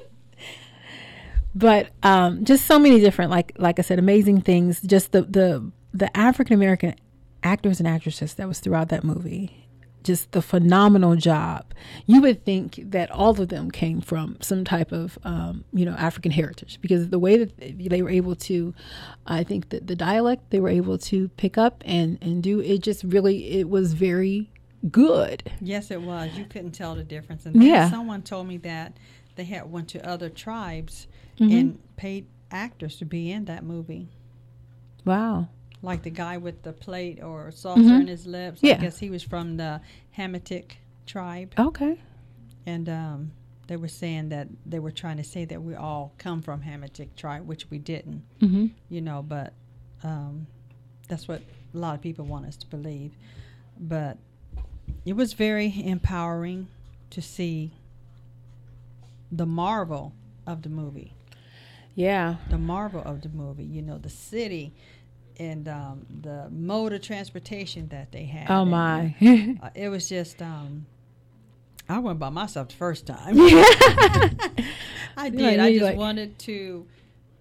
[SPEAKER 2] But um, just so many different, like like I said, amazing things. Just the, the, the African-American actors and actresses that was throughout that movie. Just the phenomenal job. You would think that all of them came from some type of, um, you know, African heritage, because the way that they were able to, I think that the dialect they were able to pick up and, and do, it just really, it was very good.
[SPEAKER 1] Yes, it was. You couldn't tell the difference. And then
[SPEAKER 2] Yeah.
[SPEAKER 1] someone told me that they had went to other tribes
[SPEAKER 2] Mhm.
[SPEAKER 1] and paid actors to be in that movie.
[SPEAKER 2] Wow.
[SPEAKER 1] Like the guy with the plate or saucer
[SPEAKER 2] Mhm.
[SPEAKER 1] in his lips.
[SPEAKER 2] Yeah.
[SPEAKER 1] I guess he was from the Hamitic tribe.
[SPEAKER 2] Okay.
[SPEAKER 1] And um, they were saying that they were trying to say that we all come from Hamitic tribe, which we didn't,
[SPEAKER 2] Mm-hmm.
[SPEAKER 1] you know, but um, that's what a lot of people want us to believe. But it was very empowering to see the marvel of the movie.
[SPEAKER 2] Yeah.
[SPEAKER 1] The marvel of the movie, you know, the city and um, the mode of transportation that they had.
[SPEAKER 2] Oh
[SPEAKER 1] And,
[SPEAKER 2] my.
[SPEAKER 1] uh, it was just, um, I went by myself the first time. I
[SPEAKER 2] Yeah,
[SPEAKER 1] did. I
[SPEAKER 2] you
[SPEAKER 1] just
[SPEAKER 2] like-
[SPEAKER 1] wanted to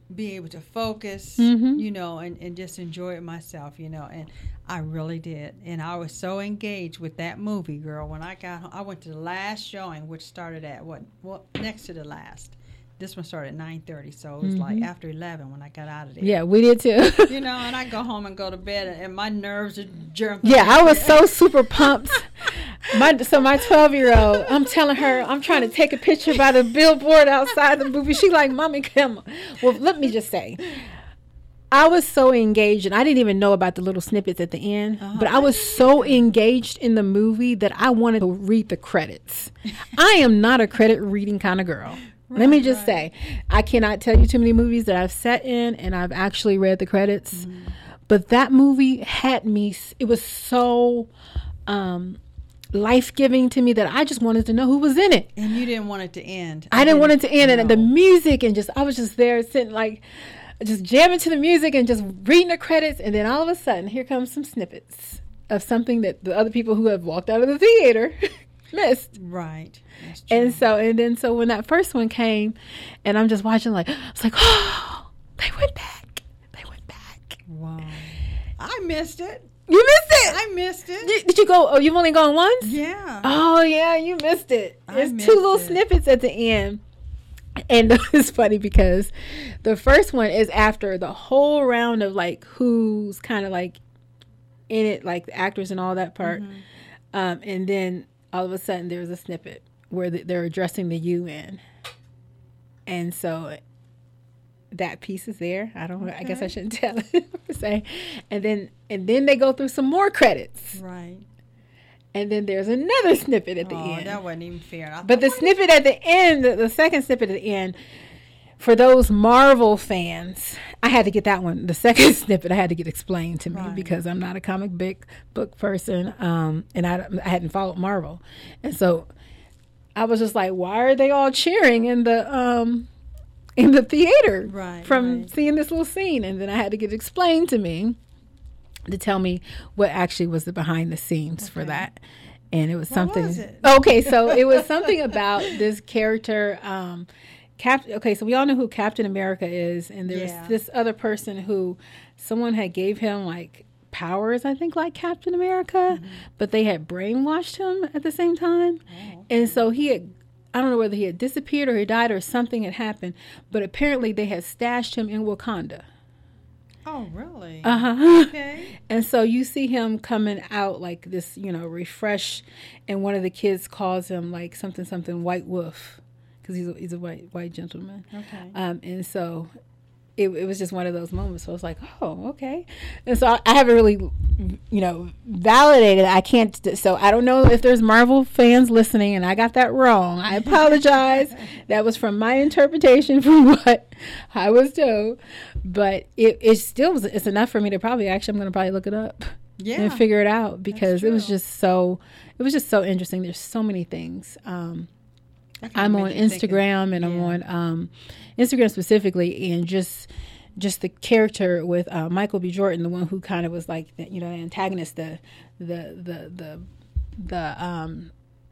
[SPEAKER 1] be able to focus,
[SPEAKER 2] Mhm.
[SPEAKER 1] you know, and, and just enjoy it myself, you know. And I really did. And I was so engaged with that movie, girl. When I got home, I went to the last showing, which started at what? Well, next to the last. This one started at nine thirty, so it was like
[SPEAKER 2] Mhm.
[SPEAKER 1] after eleven when I got out of there.
[SPEAKER 2] Yeah, we did too.
[SPEAKER 1] You know, and I go home and go to bed, and, and my nerves are jerking.
[SPEAKER 2] Yeah, I was so super pumped. My so my twelve year old, I'm telling her I'm trying to take a picture by the billboard outside the movie. She like, "Mommy, come on." Well, let me just say, I was so engaged, and I didn't even know about the little snippets at the end.
[SPEAKER 1] Uh-huh.
[SPEAKER 2] But I was so engaged in the movie that I wanted to read the credits. I am not a credit reading kind of girl.
[SPEAKER 1] Right,
[SPEAKER 2] Let me just
[SPEAKER 1] right.
[SPEAKER 2] say, I cannot tell you too many movies that I've sat in and I've actually read the credits.
[SPEAKER 1] Mm-hmm.
[SPEAKER 2] But that movie had me, it was so um, life-giving to me that I just wanted to know who was in it.
[SPEAKER 1] And you didn't want it to end.
[SPEAKER 2] I didn't want it to end.
[SPEAKER 1] No.
[SPEAKER 2] And the music, and just, I was just there sitting like, just jamming to the music and just reading the credits. And then all of a sudden, here comes some snippets of something that the other people who have walked out of the theater missed.
[SPEAKER 1] Right. That's true.
[SPEAKER 2] And so, and then, so when that first one came, and I'm just watching, like, I was like, oh, they went back. They went back.
[SPEAKER 1] Wow. I missed it.
[SPEAKER 2] You missed it.
[SPEAKER 1] I missed it.
[SPEAKER 2] Did, did you go? Oh, you've only gone once?
[SPEAKER 1] Yeah.
[SPEAKER 2] Oh, yeah, you missed it.
[SPEAKER 1] I
[SPEAKER 2] There's
[SPEAKER 1] missed
[SPEAKER 2] two little
[SPEAKER 1] it.
[SPEAKER 2] snippets at the end. And it's funny because the first one is after the whole round of like who's kind of like in it, like the actors and all that part.
[SPEAKER 1] Mm-hmm.
[SPEAKER 2] Um, and then all of a sudden there's a snippet where the, they're addressing the U N. And so that piece is there. I don't, I guess I
[SPEAKER 1] Okay.
[SPEAKER 2] shouldn't tell it per se. And then, and then they go through some more credits.
[SPEAKER 1] Right.
[SPEAKER 2] And then there's another snippet at the
[SPEAKER 1] Oh,
[SPEAKER 2] end.
[SPEAKER 1] that wasn't even fair. I
[SPEAKER 2] But the
[SPEAKER 1] thought,
[SPEAKER 2] snippet at the end, the, the second snippet at the end, for those Marvel fans, I had to get that one. The second snippet I had to get explained to me
[SPEAKER 1] Right.
[SPEAKER 2] because I'm not a comic book book person, um, and I, I hadn't followed Marvel, and so I was just like, why are they all cheering in the um, in the theater
[SPEAKER 1] Right,
[SPEAKER 2] from
[SPEAKER 1] right.
[SPEAKER 2] seeing this little scene? And then I had to get explained to me to tell me what actually was the behind the scenes for
[SPEAKER 1] Okay.
[SPEAKER 2] that. And it was
[SPEAKER 1] What
[SPEAKER 2] something.
[SPEAKER 1] was it?
[SPEAKER 2] Okay, so it was something about this character. Um, Cap. Okay, so we all know who Captain America is, and there
[SPEAKER 1] Yeah.
[SPEAKER 2] was this other person who someone had gave him like powers, I think, like Captain America,
[SPEAKER 1] Mm-hmm.
[SPEAKER 2] but they had brainwashed him at the same time,
[SPEAKER 1] Oh,
[SPEAKER 2] and so he had. I don't know whether he had disappeared or he died or something had happened, but apparently they had stashed him in Wakanda.
[SPEAKER 1] oh, really?
[SPEAKER 2] Uh huh.
[SPEAKER 1] Okay.
[SPEAKER 2] And so you see him coming out like this, you know, refresh, and one of the kids calls him like something, something White Wolf, because he's a, he's a white white gentleman.
[SPEAKER 1] Okay.
[SPEAKER 2] Um, and so it, it was just one of those moments. So I was like, oh, okay. And so I, I haven't really, you know, validated. I can't. So I don't know if there's Marvel fans listening, and I got that wrong. I apologize. That was from my interpretation from what I was told. But it, it still was. It's enough for me to probably actually. I'm going to probably look it up
[SPEAKER 1] Yeah.
[SPEAKER 2] and figure it out because it was
[SPEAKER 1] true.
[SPEAKER 2] just so. It was just so interesting. There's so many things. Um,
[SPEAKER 1] That kinda
[SPEAKER 2] I'm
[SPEAKER 1] made
[SPEAKER 2] on
[SPEAKER 1] you think of-
[SPEAKER 2] Instagram and I'm
[SPEAKER 1] yeah.
[SPEAKER 2] on um, Instagram specifically, and just just the character with uh, Michael B. Jordan, the one who kind of was like the, you know, the antagonist, the the the the the um,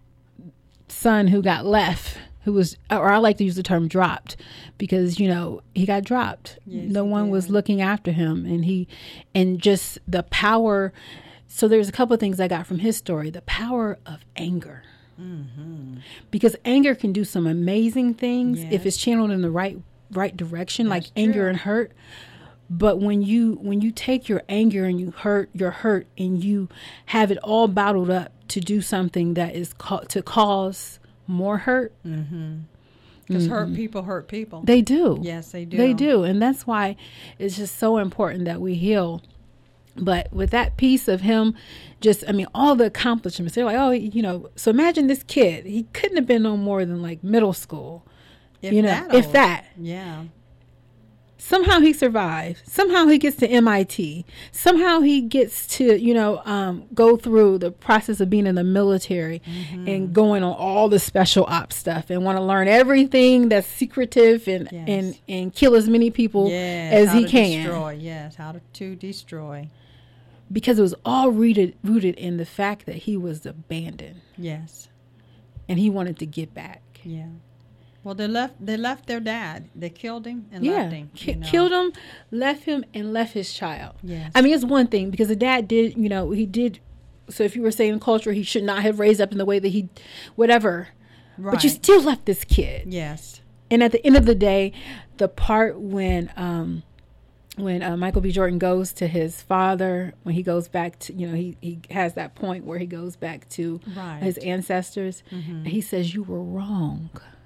[SPEAKER 2] son who got left, who was, or I like to use the term dropped, because you know he got dropped.
[SPEAKER 1] Yes,
[SPEAKER 2] no
[SPEAKER 1] he
[SPEAKER 2] one was
[SPEAKER 1] did.
[SPEAKER 2] looking after him, and he and just the power. So there's a couple of things I got from his story: the power of anger.
[SPEAKER 1] Mm-hmm.
[SPEAKER 2] Because anger can do some amazing things if
[SPEAKER 1] Yes.
[SPEAKER 2] it's channeled in the right right direction, like
[SPEAKER 1] That's
[SPEAKER 2] anger
[SPEAKER 1] true.
[SPEAKER 2] and hurt. But when you when you take your anger and you hurt your hurt and you have it all bottled up to do something that is ca- to cause more hurt,
[SPEAKER 1] Mm-hmm. Because hurt people hurt people.
[SPEAKER 2] they do.
[SPEAKER 1] Yes, they do.
[SPEAKER 2] They do, and that's why it's just so important that we heal. But with that piece of him, just, I mean, all the accomplishments, they're like, oh, you know, so imagine this kid. He couldn't have been no more than like middle school,
[SPEAKER 1] If
[SPEAKER 2] you know,
[SPEAKER 1] that
[SPEAKER 2] if
[SPEAKER 1] old.
[SPEAKER 2] that.
[SPEAKER 1] Yeah.
[SPEAKER 2] Somehow he survives. Somehow he gets to M I T. Somehow he gets to, you know, um, go through the process of being in the military
[SPEAKER 1] Mm-hmm.
[SPEAKER 2] and going on all the special ops stuff and want to learn everything that's secretive and,
[SPEAKER 1] Yes.
[SPEAKER 2] and, and kill as many people
[SPEAKER 1] Yes,
[SPEAKER 2] as
[SPEAKER 1] how
[SPEAKER 2] he
[SPEAKER 1] to
[SPEAKER 2] can.
[SPEAKER 1] Destroy. Yes, how to, to destroy.
[SPEAKER 2] Because it was all rooted rooted in the fact that he was abandoned
[SPEAKER 1] Yes.
[SPEAKER 2] and he wanted to get back.
[SPEAKER 1] Yeah. Well, they left. They left their dad. They killed him and
[SPEAKER 2] yeah,
[SPEAKER 1] left him.
[SPEAKER 2] K-
[SPEAKER 1] You know?
[SPEAKER 2] killed him, left him, and left his child.
[SPEAKER 1] Yes.
[SPEAKER 2] I mean, it's one thing because the dad did, you know, he did. So if you were saying culture, he should not have raised up in the way that he, whatever.
[SPEAKER 1] Right.
[SPEAKER 2] But you still left this kid.
[SPEAKER 1] Yes.
[SPEAKER 2] And at the end of the day, the part when um, when uh, Michael B. Jordan goes to his father, when he goes back to, you know, he, he has that point where he goes back to
[SPEAKER 1] Right.
[SPEAKER 2] his ancestors.
[SPEAKER 1] Mm-hmm.
[SPEAKER 2] And he says, you were wrong.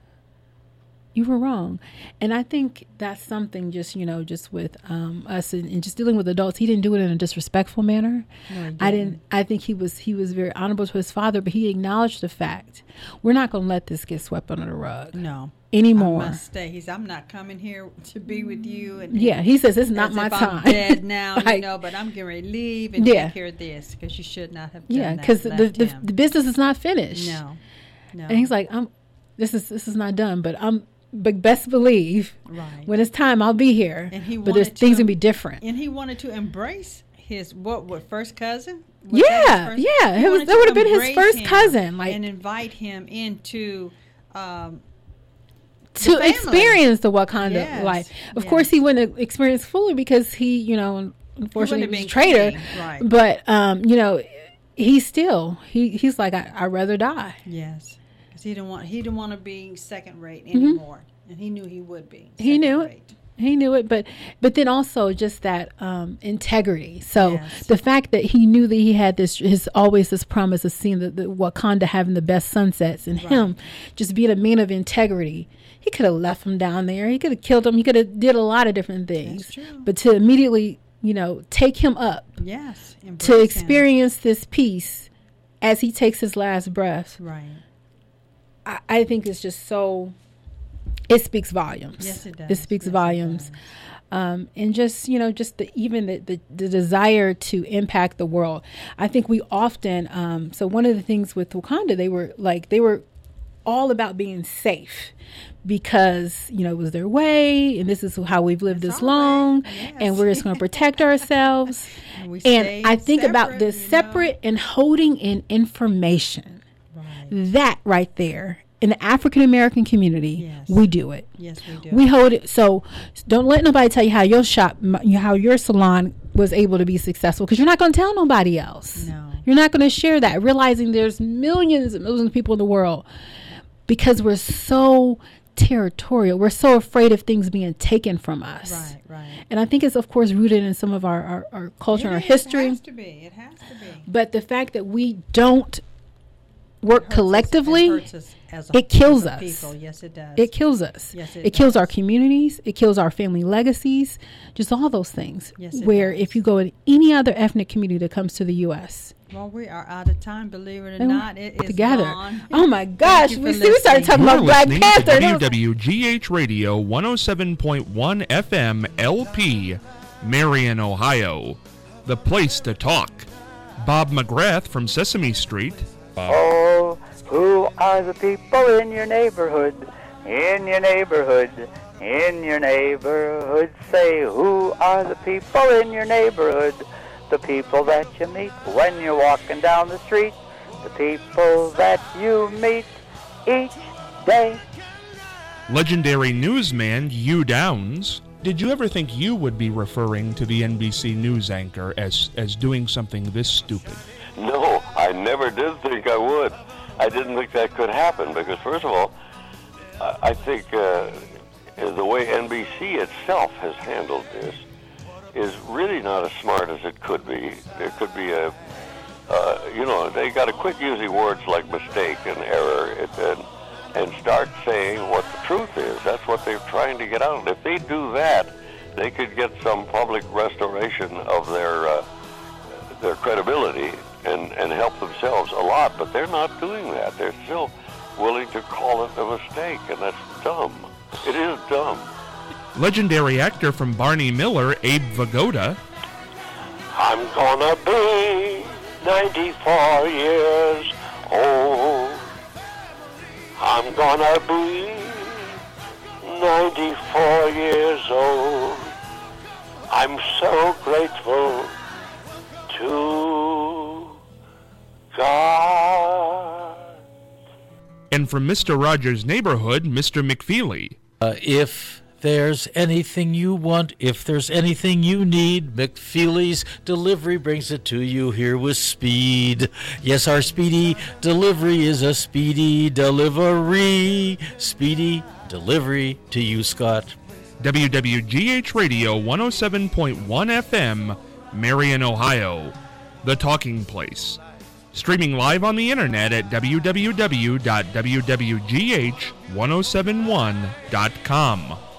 [SPEAKER 2] You were wrong. And I think that's something just, you know, just with um, us and, and just dealing with adults. He didn't do it in a disrespectful manner.
[SPEAKER 1] No, he didn't.
[SPEAKER 2] I didn't. I think he was he was very honorable to his father, but he acknowledged the fact. We're not going to let this get swept under the rug.
[SPEAKER 1] No.
[SPEAKER 2] Anymore.
[SPEAKER 1] I must stay. He's. I'm not coming here to be with you. And
[SPEAKER 2] Yeah, he says it's not
[SPEAKER 1] as
[SPEAKER 2] my
[SPEAKER 1] if
[SPEAKER 2] time.
[SPEAKER 1] I'm dead now,
[SPEAKER 2] Like,
[SPEAKER 1] you know. But I'm getting ready to leave and
[SPEAKER 2] Yeah.
[SPEAKER 1] take care of this because you should not have done
[SPEAKER 2] yeah,
[SPEAKER 1] that.
[SPEAKER 2] because the,
[SPEAKER 1] left
[SPEAKER 2] the
[SPEAKER 1] him.
[SPEAKER 2] the business is not finished.
[SPEAKER 1] no, no.
[SPEAKER 2] And he's like, I'm. This is this is not done, but I'm. But best believe
[SPEAKER 1] right.
[SPEAKER 2] when it's time, I'll be here.
[SPEAKER 1] And he
[SPEAKER 2] but there's
[SPEAKER 1] wanted
[SPEAKER 2] things
[SPEAKER 1] to-
[SPEAKER 2] gonna be different.
[SPEAKER 1] And he wanted to embrace his what? What first cousin? Was that
[SPEAKER 2] Yeah,
[SPEAKER 1] his first-
[SPEAKER 2] yeah.
[SPEAKER 1] He
[SPEAKER 2] It was
[SPEAKER 1] wanted
[SPEAKER 2] that
[SPEAKER 1] to
[SPEAKER 2] would have been his
[SPEAKER 1] embrace
[SPEAKER 2] first
[SPEAKER 1] him
[SPEAKER 2] cousin, like
[SPEAKER 1] and invite him into. Um,
[SPEAKER 2] to
[SPEAKER 1] family.
[SPEAKER 2] experience the Wakanda
[SPEAKER 1] Yes,
[SPEAKER 2] life. Of
[SPEAKER 1] yes.
[SPEAKER 2] course, he wouldn't experience fully because he, you know, unfortunately
[SPEAKER 1] have
[SPEAKER 2] was a
[SPEAKER 1] been
[SPEAKER 2] traitor.
[SPEAKER 1] king, right.
[SPEAKER 2] But um, you know, he still he he's like I, I'd rather die.
[SPEAKER 1] yes, because he didn't want he didn't want to be second rate anymore, and he knew he would be.
[SPEAKER 2] Mm-hmm. He knew it.
[SPEAKER 1] second-rate.
[SPEAKER 2] He knew it, but but then also just that um, integrity. So
[SPEAKER 1] Yes.
[SPEAKER 2] the fact that he knew that he had this, his always this promise of seeing the, the Wakanda having the best sunsets, and
[SPEAKER 1] Right.
[SPEAKER 2] him just being a man of integrity. He could have left him down there. He could have killed him. He could have did a lot of different things.
[SPEAKER 1] That's true.
[SPEAKER 2] But to immediately, you know, take him up
[SPEAKER 1] Yes,
[SPEAKER 2] to
[SPEAKER 1] embrace him.
[SPEAKER 2] experience this peace as he takes his last breath,
[SPEAKER 1] Right.
[SPEAKER 2] I, I think it's just so. It speaks volumes.
[SPEAKER 1] Yes, it does.
[SPEAKER 2] It speaks
[SPEAKER 1] Yes, it
[SPEAKER 2] volumes.
[SPEAKER 1] does.
[SPEAKER 2] Um, and just, you know, just the, even the, the, the desire to impact the world. I think we often, um, so one of the things with Wakanda, they were like, they were all about being safe because, you know, it was their way and this is how we've lived
[SPEAKER 1] That's
[SPEAKER 2] this
[SPEAKER 1] our way.
[SPEAKER 2] long
[SPEAKER 1] Yes.
[SPEAKER 2] and we're just going to protect ourselves.
[SPEAKER 1] And we
[SPEAKER 2] And
[SPEAKER 1] stay
[SPEAKER 2] I think about
[SPEAKER 1] separate,
[SPEAKER 2] this
[SPEAKER 1] you know.
[SPEAKER 2] separate and holding in information.
[SPEAKER 1] Right.
[SPEAKER 2] That right there in the African American community,
[SPEAKER 1] Yes.
[SPEAKER 2] we do it.
[SPEAKER 1] Yes, we do.
[SPEAKER 2] We hold it. So don't let nobody tell you how your shop, m- how your salon was able to be successful because you're not going to tell nobody else.
[SPEAKER 1] No.
[SPEAKER 2] You're not going to share that, realizing there's millions and millions of people in the world because we're so territorial. We're so afraid of things being taken from us.
[SPEAKER 1] Right, right.
[SPEAKER 2] And I think it's, of course, rooted in some of our, our, our culture and our
[SPEAKER 1] It is.
[SPEAKER 2] history.
[SPEAKER 1] It has to be. It has to be.
[SPEAKER 2] But the fact that we don't work
[SPEAKER 1] Hurts us-
[SPEAKER 2] collectively,
[SPEAKER 1] it, hurts us as a,
[SPEAKER 2] it kills
[SPEAKER 1] as a
[SPEAKER 2] us.
[SPEAKER 1] People. Yes, it does.
[SPEAKER 2] it kills us.
[SPEAKER 1] Yes,
[SPEAKER 2] it
[SPEAKER 1] it
[SPEAKER 2] kills
[SPEAKER 1] does.
[SPEAKER 2] our communities. It kills our family legacies. Just all those things.
[SPEAKER 1] Yes, it
[SPEAKER 2] where
[SPEAKER 1] does.
[SPEAKER 2] if you go in any other ethnic community that comes to the U S,
[SPEAKER 1] Well, we are out of time. Believe it or
[SPEAKER 2] they were
[SPEAKER 1] not, it is
[SPEAKER 2] together.
[SPEAKER 1] gone.
[SPEAKER 2] Oh my gosh!
[SPEAKER 1] you
[SPEAKER 2] We
[SPEAKER 1] for
[SPEAKER 2] see. We started talking
[SPEAKER 1] listening.
[SPEAKER 2] about
[SPEAKER 3] You're
[SPEAKER 2] Black
[SPEAKER 3] listening to
[SPEAKER 2] Panther. That was-
[SPEAKER 3] W W G H Radio one oh seven point one F M L P, Marion, Ohio. The place to talk. Bob McGrath from Sesame Street. Bob.
[SPEAKER 4] Oh, who are the people in your neighborhood? In your neighborhood, in your neighborhood. Say, who are the people in your neighborhood? The people that you meet when you're walking down the street. The people that you meet each day.
[SPEAKER 3] Legendary newsman Hugh Downs. Did you ever think you would be referring to the N B C News anchor as, as doing something this stupid?
[SPEAKER 5] No, I never did think I would. I didn't think that could happen because, first of all, I I think uh, the way N B C itself has handled this is really not as smart as it could be. There could be a, uh, you know, they got to quit using words like mistake and error it, and, and start saying what the truth is. That's what they're trying to get out. If they do that, they could get some public restoration of their uh, their credibility and, and help themselves a lot. But they're not doing that. They're still willing to call it a mistake, and that's dumb. It is dumb.
[SPEAKER 3] Legendary actor from Barney Miller, Abe Vigoda.
[SPEAKER 5] I'm gonna be ninety-four years old. I'm gonna be ninety-four years old. I'm so grateful to God.
[SPEAKER 3] And from Mister Rogers' neighborhood, Mister McFeely.
[SPEAKER 6] Uh, if there's anything you want, if there's anything you need, McFeely's Delivery brings it to you here with speed. Yes, our speedy delivery is a speedy delivery. Speedy delivery to you, Scott.
[SPEAKER 3] W W G H Radio one oh seven point one F M, Marion, Ohio. The Talking Place. Streaming live on the internet at w w w dot w w g h ten seventy-one dot com.